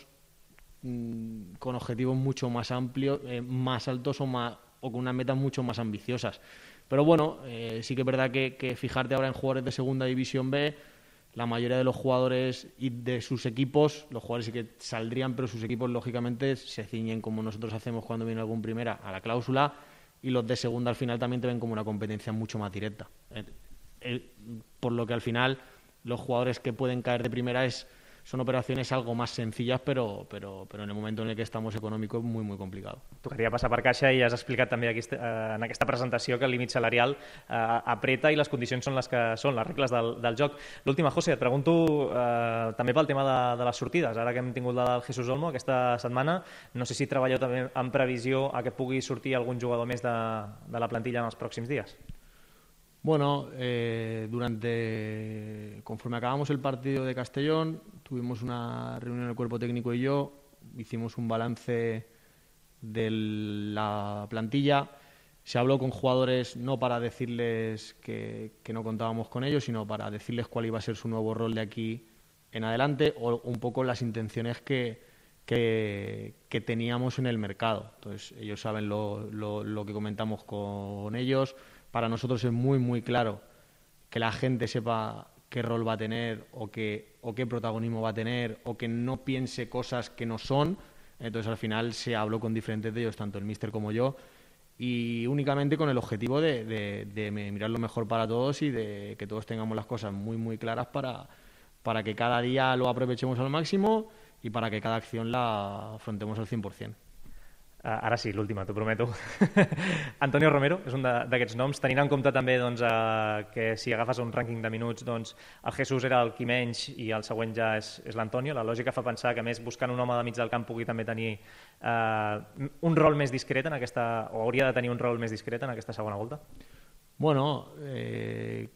con objetivos mucho más amplios, eh, más altos o, más, o con unas metas mucho más ambiciosas. Pero bueno, eh, sí que es verdad que, que fijarte ahora en jugadores de segunda división B, la mayoría de los jugadores y de sus equipos, los jugadores sí que saldrían, pero sus equipos lógicamente se ciñen como nosotros hacemos cuando viene algún primera a la cláusula y los de segunda al final también te ven como una competencia mucho más directa. Eh, eh, por lo que al final los jugadores que pueden caer de primera es son operaciones algo más sencillas, però, però, però en el moment en el que estamos econòmico és muy, muy complicado. Tocaria passar per caixa i has explicat també aquí, eh, en aquesta presentació que el límit salarial eh, apreta i les condicions són les que són, les regles del, del joc. L'última, José, et pregunto eh, també pel tema de, de les sortides. Ara que hem tingut la del Jesús Olmo aquesta setmana, no sé si treballeu també en previsió a que pugui sortir algun jugador més de, de la plantilla en els pròxims dies. Bueno, eh, durante conforme acabamos el partido de Castellón, tuvimos una reunión el cuerpo técnico y yo, hicimos un balance de la plantilla, se habló con jugadores no para decirles que, que no contábamos con ellos, sino para decirles cuál iba a ser su nuevo rol de aquí en adelante o un poco las intenciones que, que, que teníamos en el mercado. Entonces ellos saben lo, lo, lo que comentamos con ellos. Para nosotros es muy, muy claro que la gente sepa qué rol va a tener o qué, o qué protagonismo va a tener o que no piense cosas que no son. Entonces, al final se habló con diferentes de ellos, tanto el míster como yo, y únicamente con el objetivo de, de, de mirar lo mejor para todos y de que todos tengamos las cosas muy, muy claras para, para que cada día lo aprovechemos al máximo y para que cada acción la afrontemos al cien por cien. Ara sí, l'última, t'ho prometo. Antonio Romero és un d'aquests noms, tenint en compte també doncs, eh, que si agafes un rànquing de minuts, doncs, el Jesús era el qui menys i el següent ja és, és l'Antonio. La lògica fa pensar que, a més, buscant un home de mig del camp pugui també tenir eh, un rol més discret en aquesta, o hauria de tenir un rol més discret en aquesta segona volta? Bueno, eh,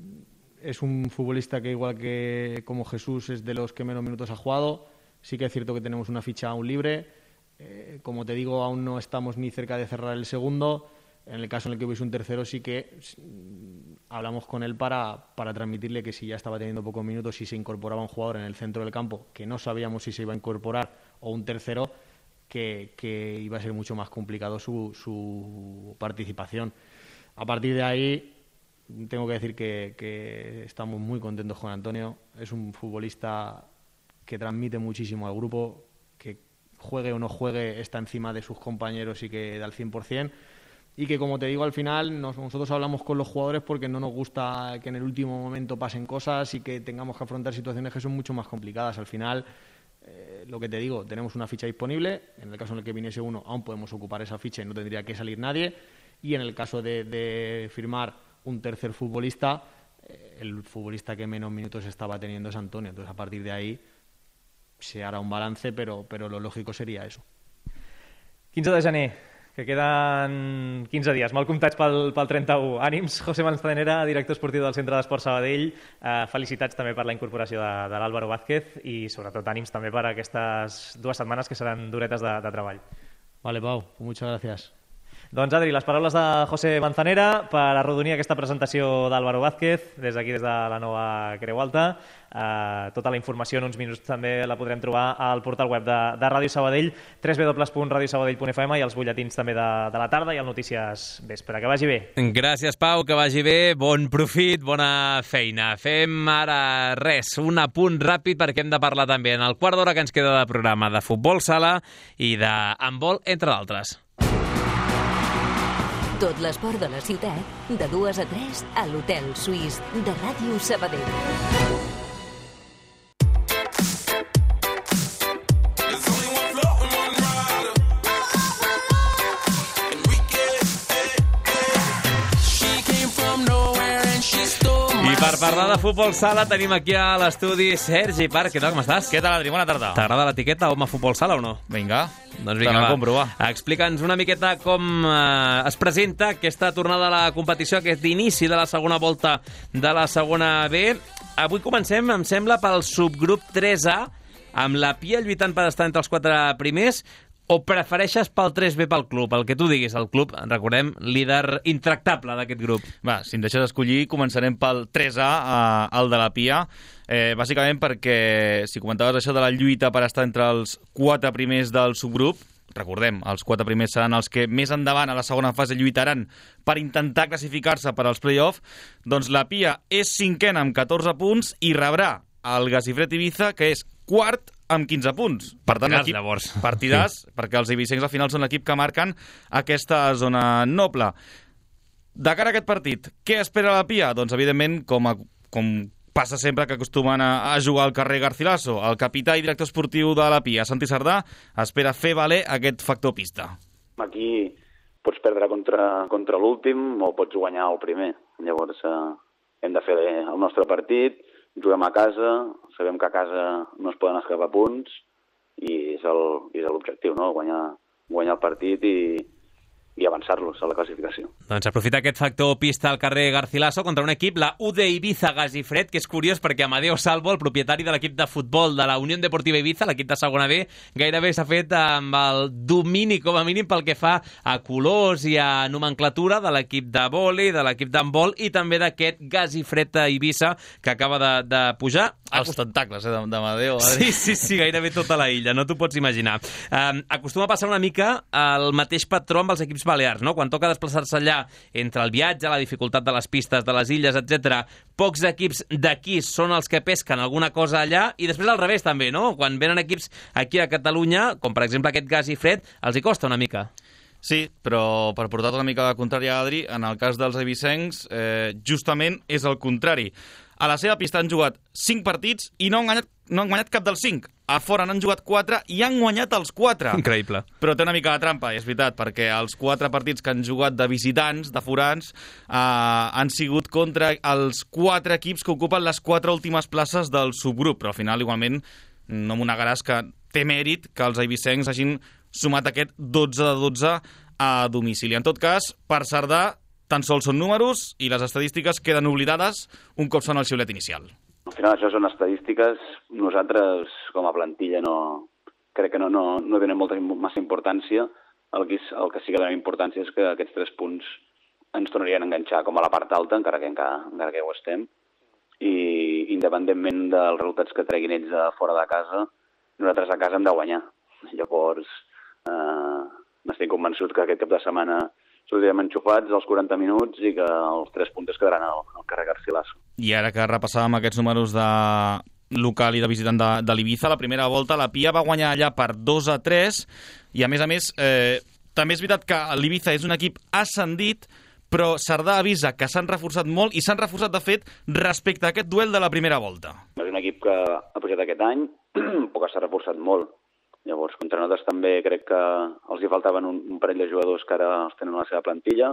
es un futbolista que, igual que como Jesús, es de los que menos minutos ha jugado. Sí que es cierto que tenemos una ficha aún libre. Eh, como te digo, aún no estamos ni cerca de cerrar el segundo. En el caso en el que hubiese un tercero, sí que hablamos con él para, para transmitirle que si ya estaba teniendo pocos minutos, si se incorporaba un jugador en el centro del campo, que no sabíamos si se iba a incorporar, o un tercero, que, que iba a ser mucho más complicado su, su participación. A partir de ahí, tengo que decir que, que estamos muy contentos con Antonio. Es un futbolista que transmite muchísimo al grupo, que juegue o no juegue, está encima de sus compañeros y que da el cien por cien. Y que, como te digo, al final nos, nosotros hablamos con los jugadores porque no nos gusta que en el último momento pasen cosas y que tengamos que afrontar situaciones que son mucho más complicadas. Al final, eh, lo que te digo, tenemos una ficha disponible. En el caso en el que viniese uno, aún podemos ocupar esa ficha y no tendría que salir nadie. Y en el caso de, de firmar un tercer futbolista, eh, el futbolista que menos minutos estaba teniendo es Antonio. Entonces, a partir de ahí se hará un balance, pero, pero lo lógico sería eso. quinze de gener, que queden quinze dies, mal comptats pel, pel trenta-u. Ànims, José Manzanera, director esportiu del Centre d'Esport Sabadell. Eh, felicitats també per la incorporació de, de l'Álvaro Vázquez i sobretot ànims també per aquestes dues setmanes que seran duretes de, de treball. Vale, Pau, muchas gracias. Doncs, Adri, les paraules de José Manzanera per arrodonir aquesta presentació d'Álvaro Vázquez des d'aquí, des de la nova Creu Alta. Uh, tota la informació en uns minuts també la podrem trobar al portal web de, de Ràdio Sabadell, w w w punt radio sabadell punt f m, i els butlletins també de, de la tarda i el Notícies Vespre. Que vagi bé. Gràcies, Pau, que vagi bé. Bon profit, bona feina. Fem ara res, un apunt ràpid perquè hem de parlar també en el quart d'hora que ens queda de programa de futbol sala i d'handbol, entre d'altres. Tot l'esport de la ciutat, de dues a tres, a l'Hotel Suís de Ràdio Sabadell. I per parlar de futbol sala tenim aquí a l'estudi Sergi Parc. Què tal, com estàs? Què tal, Adri? Bona tarda. T'agrada l'etiqueta home futbol sala o no? Vinga, doncs vinga, va. Comprovar. Explica'ns una miqueta com eh, es presenta aquesta tornada a la competició, aquest inici de la segona volta de la segona B. Avui comencem, em sembla, pel subgrup tres A, amb la Pia lluitant per estar entre els quatre primers. O prefereixes pel tres B pel club? El que tu diguis, el club, recordem, líder intractable d'aquest grup. Va, si em deixes escollir, començarem pel tres A, eh, el de la Pia. Eh, bàsicament perquè, si comentaves això de la lluita per estar entre els quatre primers del subgrup, recordem, els quatre primers seran els que més endavant a la segona fase lluitaran per intentar classificar-se per als play-off, doncs la Pia és cinquena amb catorze punts i rebrà el Gasifred Ibiza, que és quart amb quinze punts. Per tant, Partidàs, equip, llavors. partidàs, sí. Perquè els ibicencs al final són l'equip que marquen aquesta zona noble. De cara a aquest partit, què espera la Pia? Doncs, evidentment, com, a, com passa sempre que acostumen a, a jugar al carrer Garcilaso, el capità i director esportiu de la Pia, Santi Sardà, espera fer valer aquest factor pista. Aquí pots perdre contra, contra l'últim o pots guanyar el primer. Llavors, eh, hem de fer el nostre partit, juguem a casa, sabem que a casa no es poden escapar punts i és l'objectiu, no? Guanyar, guanyar el partit i, i avançar-los a la classificació. Doncs aprofita aquest factor pista al carrer Garcilaso contra un equip, la U D Ibiza Gasifred, que és curiós perquè Amadeo Salvo, el propietari de l'equip de futbol de la Unió Deportiva Ibiza, l'equip de segona B, gairebé s'ha fet amb el domini, com a mínim, pel que fa a colors i a nomenclatura de l'equip de vòlei, de l'equip d'handbol i també d'aquest Gasifred Ibiza que acaba de, de pujar. Els tentacles, eh, d'Amadeo. Sí, sí, sí, gairebé tota la illa, no t'ho pots imaginar. Um, acostuma a passar una mica el mateix patró amb els equips balears, no? Quan toca desplaçar-se allà entre el viatge, la dificultat de les pistes, de les illes, etcètera, pocs equips d'aquí són els que pesquen alguna cosa allà i després al revés també, no? Quan venen equips aquí a Catalunya, com per exemple aquest Gasifred, els hi costa una mica. Sí, però per portar una mica de contrària, Adri, en el cas dels ibicencs, eh, justament és el contrari. A la seva pista han jugat cinc partits i no han guanyat, no han guanyat cap dels cinc. A fora n'han jugat quatre i han guanyat els quatre. Increïble. Però té una mica de trampa, i és veritat, perquè els quatre partits que han jugat de visitants, de forans, eh, han sigut contra els quatre equips que ocupen les quatre últimes places del subgrup. Però al final, igualment, no m'ho negaràs que té mèrit que els eivissencs hagin sumat aquest dotze de dotze a domicili. En tot cas, per Sardà, tan sols són números i les estadístiques queden oblidades un cop sona el xiulet inicial. Al final això són estadístiques. Nosaltres, com a plantilla, no crec que no, no, no donem molta, massa importància. El que, el que sí que donem importància és que aquests tres punts ens tornarien a enganxar com a la part alta, encara que, encara, encara que ho estem. I independentment dels resultats que treguin ells a fora de casa, nosaltres a casa hem de guanyar. Llavors, eh, n'estic convençut que aquest cap de setmana sortirem enxufats als quaranta minuts i que els tres punts quedaran al, al carrer Garcilaso. I ara que repassàvem aquests números de local i de visitant de, de l'Ibiza, la primera volta la Pia va guanyar allà per dos a tres i a més a més eh, també és veritat que l'Ibiza és un equip ascendit però Cerdà avisa que s'han reforçat molt i s'han reforçat, de fet, respecte a aquest duel de la primera volta. És un equip que ha pujat aquest any, però que s'ha reforçat molt. Llavors, contra nosaltres també crec que els hi faltaven un, un parell de jugadors que ara els tenen a la seva plantilla.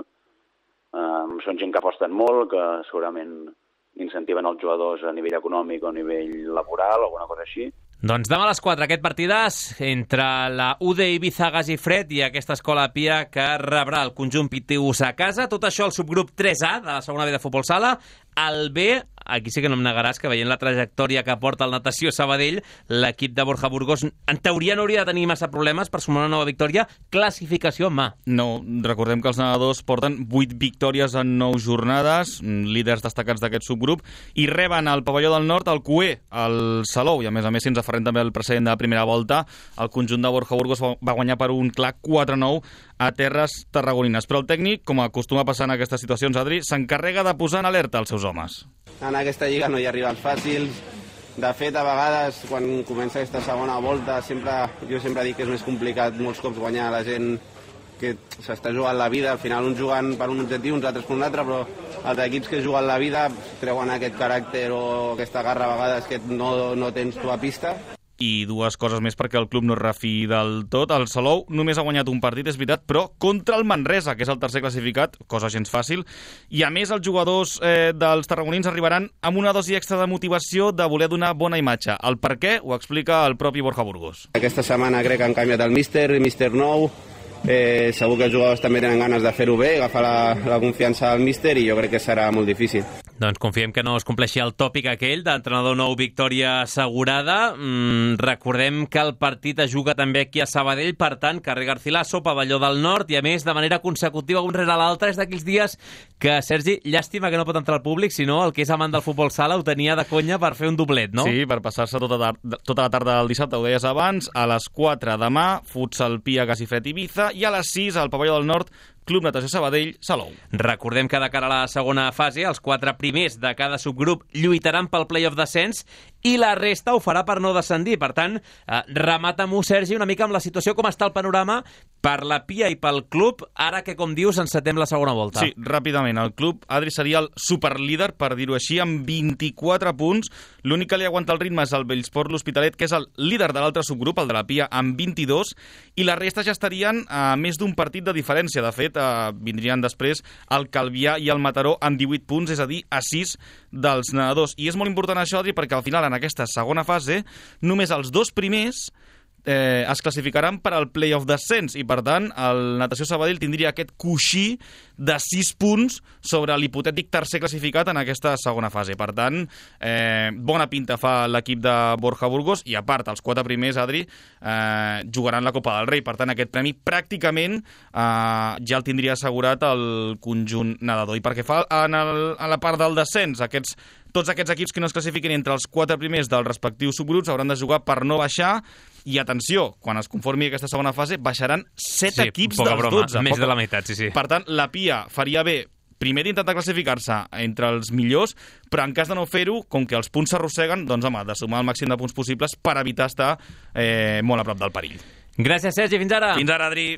Um, són gent que aposten molt, que segurament incentiven els jugadors a nivell econòmic o a nivell laboral, alguna cosa així. Doncs demà a les quatre aquest partidàs entre la U D Ibiza Gas i Fred i aquesta escola Pia que rebrà el conjunt Pitius a casa. Tot això al subgrup tres A de la segona B de futbol sala. El B, aquí sí que no em negaràs que veient la trajectòria que porta el Natació Sabadell, l'equip de Borja Burgos en teoria no hauria de tenir massa problemes per sumar una nova victòria, classificació en mà. No, recordem que els nedadors porten vuit victòries en nou jornades, líders destacats d'aquest subgrup, i reben al pavelló del nord el Q E, el Salou, i a més a més si ens aferrem també al precedent de la primera volta, el conjunt de Borja Burgos va guanyar per un clar quatre nou a terres tarragonines. Però el tècnic, com acostuma a passar en aquestes situacions, Adri, s'encarrega de posar en alerta els seus homes. En aquesta lliga no hi ha rivals fàcils. De fet, a vegades, quan comença aquesta segona volta, sempre, jo sempre dic que és més complicat molts cops guanyar la gent que s'està jugant la vida. Al final, uns juguen per un objectiu, uns altres per un altre, però els equips que juguen la vida treuen aquest caràcter o aquesta garra a vegades que no, no tens tu a pista. I dues coses més perquè el club no es refi del tot. El Salou només ha guanyat un partit, és veritat, però contra el Manresa, que és el tercer classificat, cosa gens fàcil. I a més, els jugadors eh, dels tarragonins arribaran amb una dosi extra de motivació de voler donar bona imatge. El per què ho explica el propi Borja Burgos. Aquesta setmana crec que han canviat el míster, el míster nou. Eh, segur que els jugadors també tenen ganes de fer-ho bé, agafar la, la confiança del míster, i jo crec que serà molt difícil. Doncs confiem que no es compleixi el tòpic aquell d'entrenador nou, victòria assegurada. Mm, recordem que el partit es juga també aquí a Sabadell, per tant, carrer Garcilaso, pavelló del nord, i a més de manera consecutiva un rere l'altre. És d'aquells dies que, Sergi, llàstima que no pot entrar al públic, sinó el que és amant del futbol sala ho tenia de conya per fer un doblet, no? Sí, per passar-se tota, tota la tarda del dissabte, ho deies abans, a les quatre demà, futsal Pia, Gas i Fred Ibiza, i a les sis al pavelló del nord, Club Natació Sabadell, Salou. Recordem que de cara a la segona fase, els quatre primers de cada subgrup lluitaran pel play-off descens i la resta ho farà per no descendir. Per tant, eh, remata-m'ho, Sergi, una mica amb la situació, com està el panorama per la Pia i pel club, ara que, com dius, encetem la segona volta. Sí, ràpidament. El club, Adri, seria el superlíder, per dir-ho així, amb vint-i-quatre punts. L'únic que li aguanta el ritme és el Bellsport l'Hospitalet, que és el líder de l'altre subgrup, el de la Pia, amb vint-i-dos, i la resta ja estarien a més d'un partit de diferència. De fet, eh, vindrien després el Calvià i el Mataró amb divuit punts, és a dir, a sis dels nedadors. I és molt important això, Adri, perquè al final, en aquesta segona fase, només els dos primers Eh, es classificaran per al play-off descens i, per tant, el Natació Sabadell tindria aquest coixí de sis punts sobre l'hipotètic tercer classificat en aquesta segona fase. Per tant, eh, bona pinta fa l'equip de Borja Burgos i, a part, els quatre primers, Adri, eh, jugaran la Copa del Rei. Per tant, aquest premi pràcticament eh, ja el tindria assegurat el conjunt nedador. I perquè fa en, el, en la part del descens, aquests tots aquests equips que no es classifiquin entre els quatre primers dels respectius subgrups hauran de jugar per no baixar. I atenció, quan es conformi aquesta segona fase, baixaran set sí, equips dels broma, dotze. Més poca... de la meitat, sí, sí. Per tant, la Pia faria bé primer d'intentar classificar-se entre els millors, però en cas de no fer-ho, com que els punts s'arrosseguen, doncs home, de sumar el màxim de punts possibles per evitar estar eh, molt a prop del perill. Gràcies, Sergi. Fins ara. Fins ara, Adri.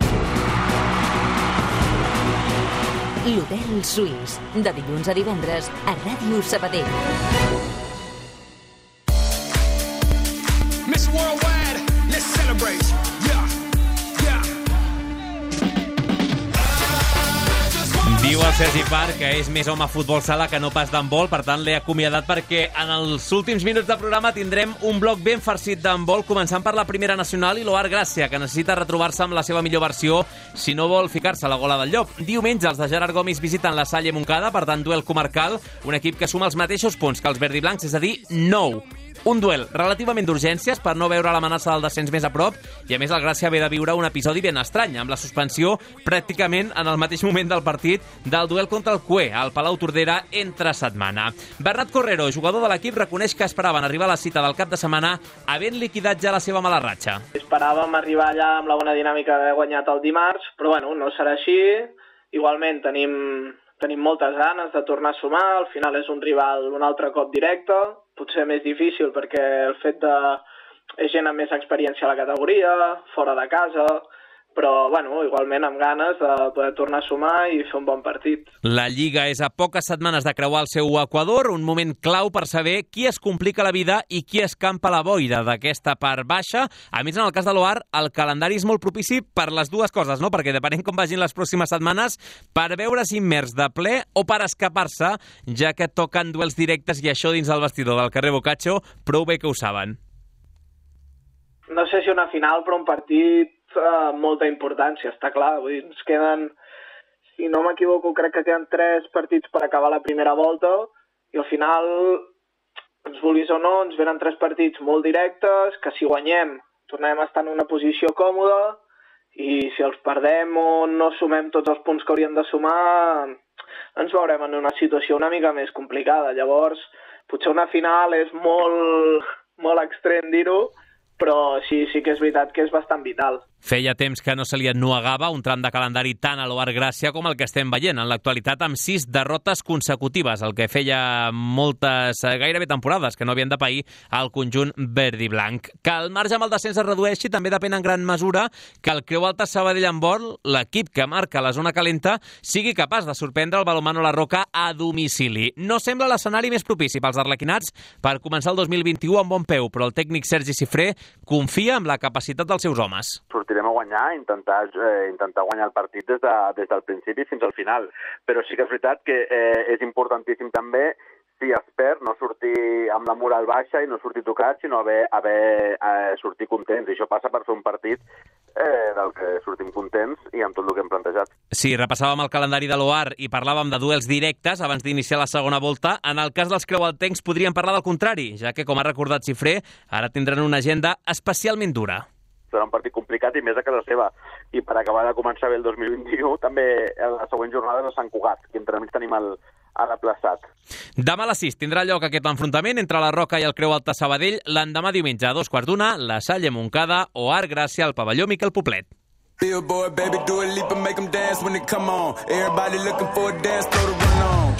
L'Hotel Suís, de dilluns a divendres a Ràdio Sabadell. Miss Worldwide, let's celebrate. Yeah, yeah. Diu el Sergi Park que és més home futbol sala que no pas d'handbol, per tant l'he acomiadat perquè en els últims minuts de programa tindrem un bloc ben farcit d'handbol, començant per la Primera Nacional i l'Oar Gràcia, que necessita retrobar-se amb la seva millor versió si no vol ficar-se a la gola del llop. Diumenge els de Gerard Gomis visiten la Salle Montcada, per tant duel comarcal, un equip que suma els mateixos punts que els verdiblancs, és a dir, nou. Un duel relativament d'urgències per no veure l'amenaça del descens més a prop, i a més el Gràcia ve de viure un episodi ben estrany, amb la suspensió pràcticament en el mateix moment del partit del duel contra el Q E, al Palau Tordera, entre setmana. Bernat Correro, jugador de l'equip, reconeix que esperaven arribar a la cita del cap de setmana havent liquidat ja la seva mala ratxa. Esperàvem arribar allà amb la bona dinàmica d'haver guanyat el dimarts, però bueno, no serà així. Igualment tenim, tenim moltes ganes de tornar a sumar, al final és un rival un altre cop directe, potser més difícil perquè el fet de és gent amb més experiència a la categoria, fora de casa, però bueno, igualment amb ganes de poder tornar a sumar i fer un bon partit. La Lliga és a poques setmanes de creuar el seu Equador, un moment clau per saber qui es complica la vida i qui escampa la boira d'aquesta part baixa. A més, en el cas de l'O A R, el calendari és molt propici per les dues coses, no? Perquè depenent com vagin les pròximes setmanes, per veure's immers de ple o per escapar-se, ja que toquen duels directes i això dins el vestidor del carrer Boccaccio prou bé que ho saben. No sé si una final, però un partit amb molta importància, està clar. Vull dir, ens queden, si no m'equivoco, crec que queden tres partits per acabar la primera volta i al final, ens vulguis o no, ens venen tres partits molt directes, que si guanyem tornem a estar en una posició còmoda i si els perdem o no sumem tots els punts que hauríem de sumar, ens veurem en una situació una mica més complicada. Llavors, potser una final és molt, molt extrem dir-ho, però sí, sí que és veritat que és bastant vital. Feia temps que no se li ennuegava un tram de calendari tant a l'O A R Gràcia com el que estem veient en l'actualitat amb sis derrotes consecutives, el que feia moltes, gairebé temporades, que no havien de pair al conjunt verd i blanc. Que el marge amb el descens es redueixi també depèn en gran mesura que el Creu Alta Sabadell Handbol, l'equip que marca la zona calenta, sigui capaç de sorprendre el Balonmano La Roca a domicili. No sembla l'escenari més propici pels arlequinats per començar el dos mil vint-i-u amb bon peu, però el tècnic Sergi Cifré confia en la capacitat dels seus homes. Sortirem a guanyar, intentar, eh, intentar guanyar el partit des, de, des del principi fins al final. Però sí que és veritat que eh, és importantíssim també, si es perd, no sortir amb la moral baixa i no sortir tocat, sinó haver, haver eh, sortir contents. I això passa per fer un partit eh, del que sortim contents i amb tot el que hem plantejat. Sí, repassàvem el calendari de l'O A R i parlàvem de duels directes abans d'iniciar la segona volta. En el cas dels creualtencs podríem parlar del contrari, ja que, com ha recordat Cifré, ara tindran una agenda especialment dura. Serà un partit complicat i més a casa seva. I per acabar de començar bé el dos mil vint-i-u, també la següent jornada és a Sant Cugat, que entremig tenim el, a l'aplaçat. Demà a les sis tindrà lloc aquest enfrontament entre la Roca i el Creu Alta Sabadell. L'endemà diumenge a dos quarts d'una, la Salle Montcada, O A R Gràcia al pavelló Miquel Poblet. Billboard, baby, do a leap and make them dance when they come on. Everybody looking for a dance, throw the run on.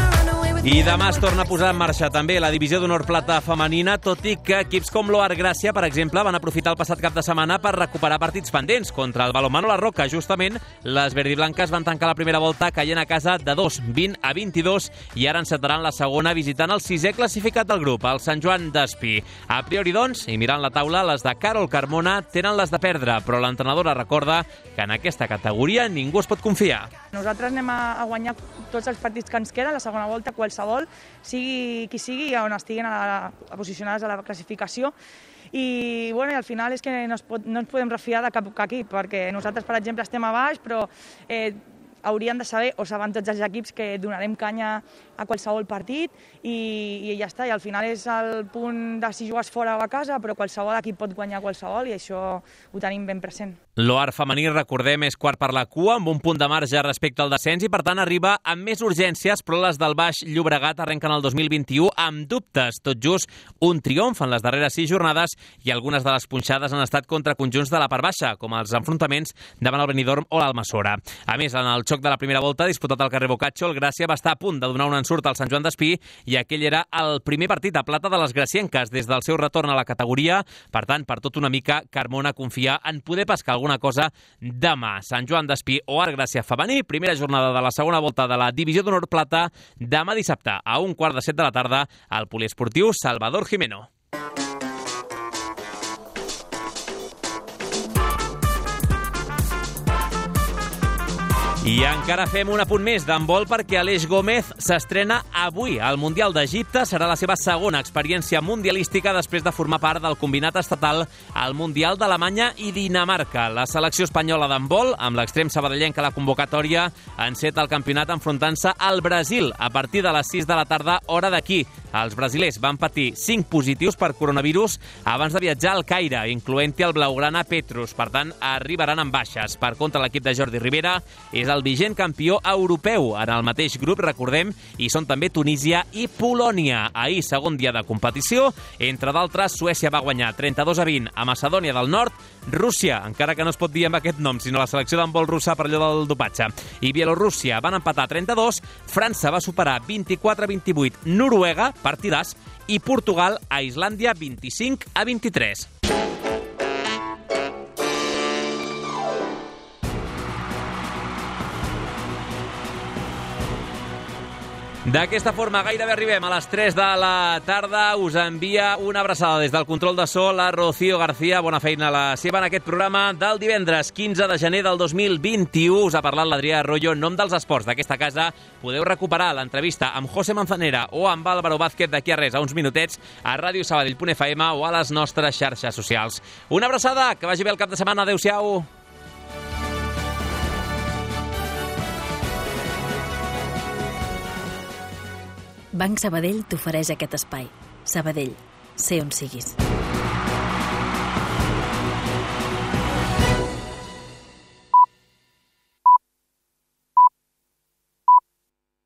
I demà es torna a posar en marxa també la divisió d'honor plata femenina, tot i que equips com l'O A R Gràcia, per exemple, van aprofitar el passat cap de setmana per recuperar partits pendents contra el Balonmano La Roca. Justament, les verdiblanques van tancar la primera volta caient a casa de dos, vint a vint-i-dos, i ara encetaran la segona visitant el sisè classificat del grup, el Sant Joan d'Espí. A priori, doncs, i mirant la taula, les de Carol Carmona tenen les de perdre, però l'entrenadora recorda que en aquesta categoria ningú es pot confiar. Nosaltres anem a, a guanyar tots els partits que ens queden, la segona volta, qualsevol, sigui qui sigui, on estiguin a la, a posicionades a la classificació. I, bueno, i al final és que no, es pot, no ens podem refiar de cap equip, perquè nosaltres, per exemple, estem a baix, però eh, haurien de saber, o saben tots els equips, que donarem canya a qualsevol partit i, i ja està. I al final és el punt de si jugues fora o a casa, però qualsevol equip pot guanyar qualsevol i això ho tenim ben present. L'O A R femení, recordem, és quart per la cua, amb un punt de marge respecte al descens i, per tant, arriba amb més urgències, però les del Baix Llobregat arrenquen el dos mil vint-i-u amb dubtes. Tot just un triomf en les darreres sis jornades i algunes de les punxades han estat contra conjunts de la part baixa, com els enfrontaments davant el Benidorm o l'Almassora. A més, en el xoc de la primera volta, disputat al carrer Boccaccio, el Gràcia va estar a punt de donar un ensurt al Sant Joan d'Espí i aquell era el primer partit a plata de les gracienques des del seu retorn a la categoria. Per tant, per tot una mica, Carmona confia en poder pescar alguna cosa demà. Sant Joan d'Espí, O A R Gràcia femení, primera jornada de la segona volta de la divisió d'honor plata, demà dissabte a un quart de set de la tarda al poliesportiu Salvador Jimeno. I encara fem un apunt més d'handbol perquè Aleix Gómez s'estrena avui al Mundial d'Egipte. Serà la seva segona experiència mundialística després de formar part del combinat estatal al Mundial d'Alemanya i Dinamarca. La selecció espanyola d'handbol, amb l'extrem sabadellenc a la convocatòria, enceta el campionat enfrontant-se al Brasil a partir de les sis de la tarda, hora d'aquí. Els brasilers van patir cinc positius per coronavirus abans de viatjar al Caire, incloent-hi el blaugrana Petrus. Per tant, arribaran amb baixes. Per contra, l'equip de Jordi Rivera és el vigent campió europeu. En el mateix grup, recordem, hi són també Tunísia i Polònia. Ahir, segon dia de competició, entre d'altres, Suècia va guanyar trenta-dos a vint a Macedònia del Nord, Rússia, encara que no es pot dir amb aquest nom, sinó la selecció d'handbol russa per allò del dopatge, i Bielorússia van empatar trenta-dos, França va superar vint-i-quatre a vint-i-vuit Noruega, partidàs, i Portugal a Islàndia vint-i-cinc a vint-i-tres. D'aquesta forma gairebé arribem a les tres de la tarda. Us envia una abraçada des del control de so la Rocío García. Bona feina la seva en aquest programa del divendres quinze de gener del dos mil vint-i-u. Us ha parlat l'Adrià Arroyo. En nom dels esports d'aquesta casa podeu recuperar l'entrevista amb José Manzanera o amb Álvaro Vázquez d'aquí a res, a uns minutets, a ràdio sabadell punt f m o a les nostres xarxes socials. Una abraçada, que vagi bé el cap de setmana. Adéu-siau. Banc Sabadell t'ofereix aquest espai. Sabadell, sé on siguis.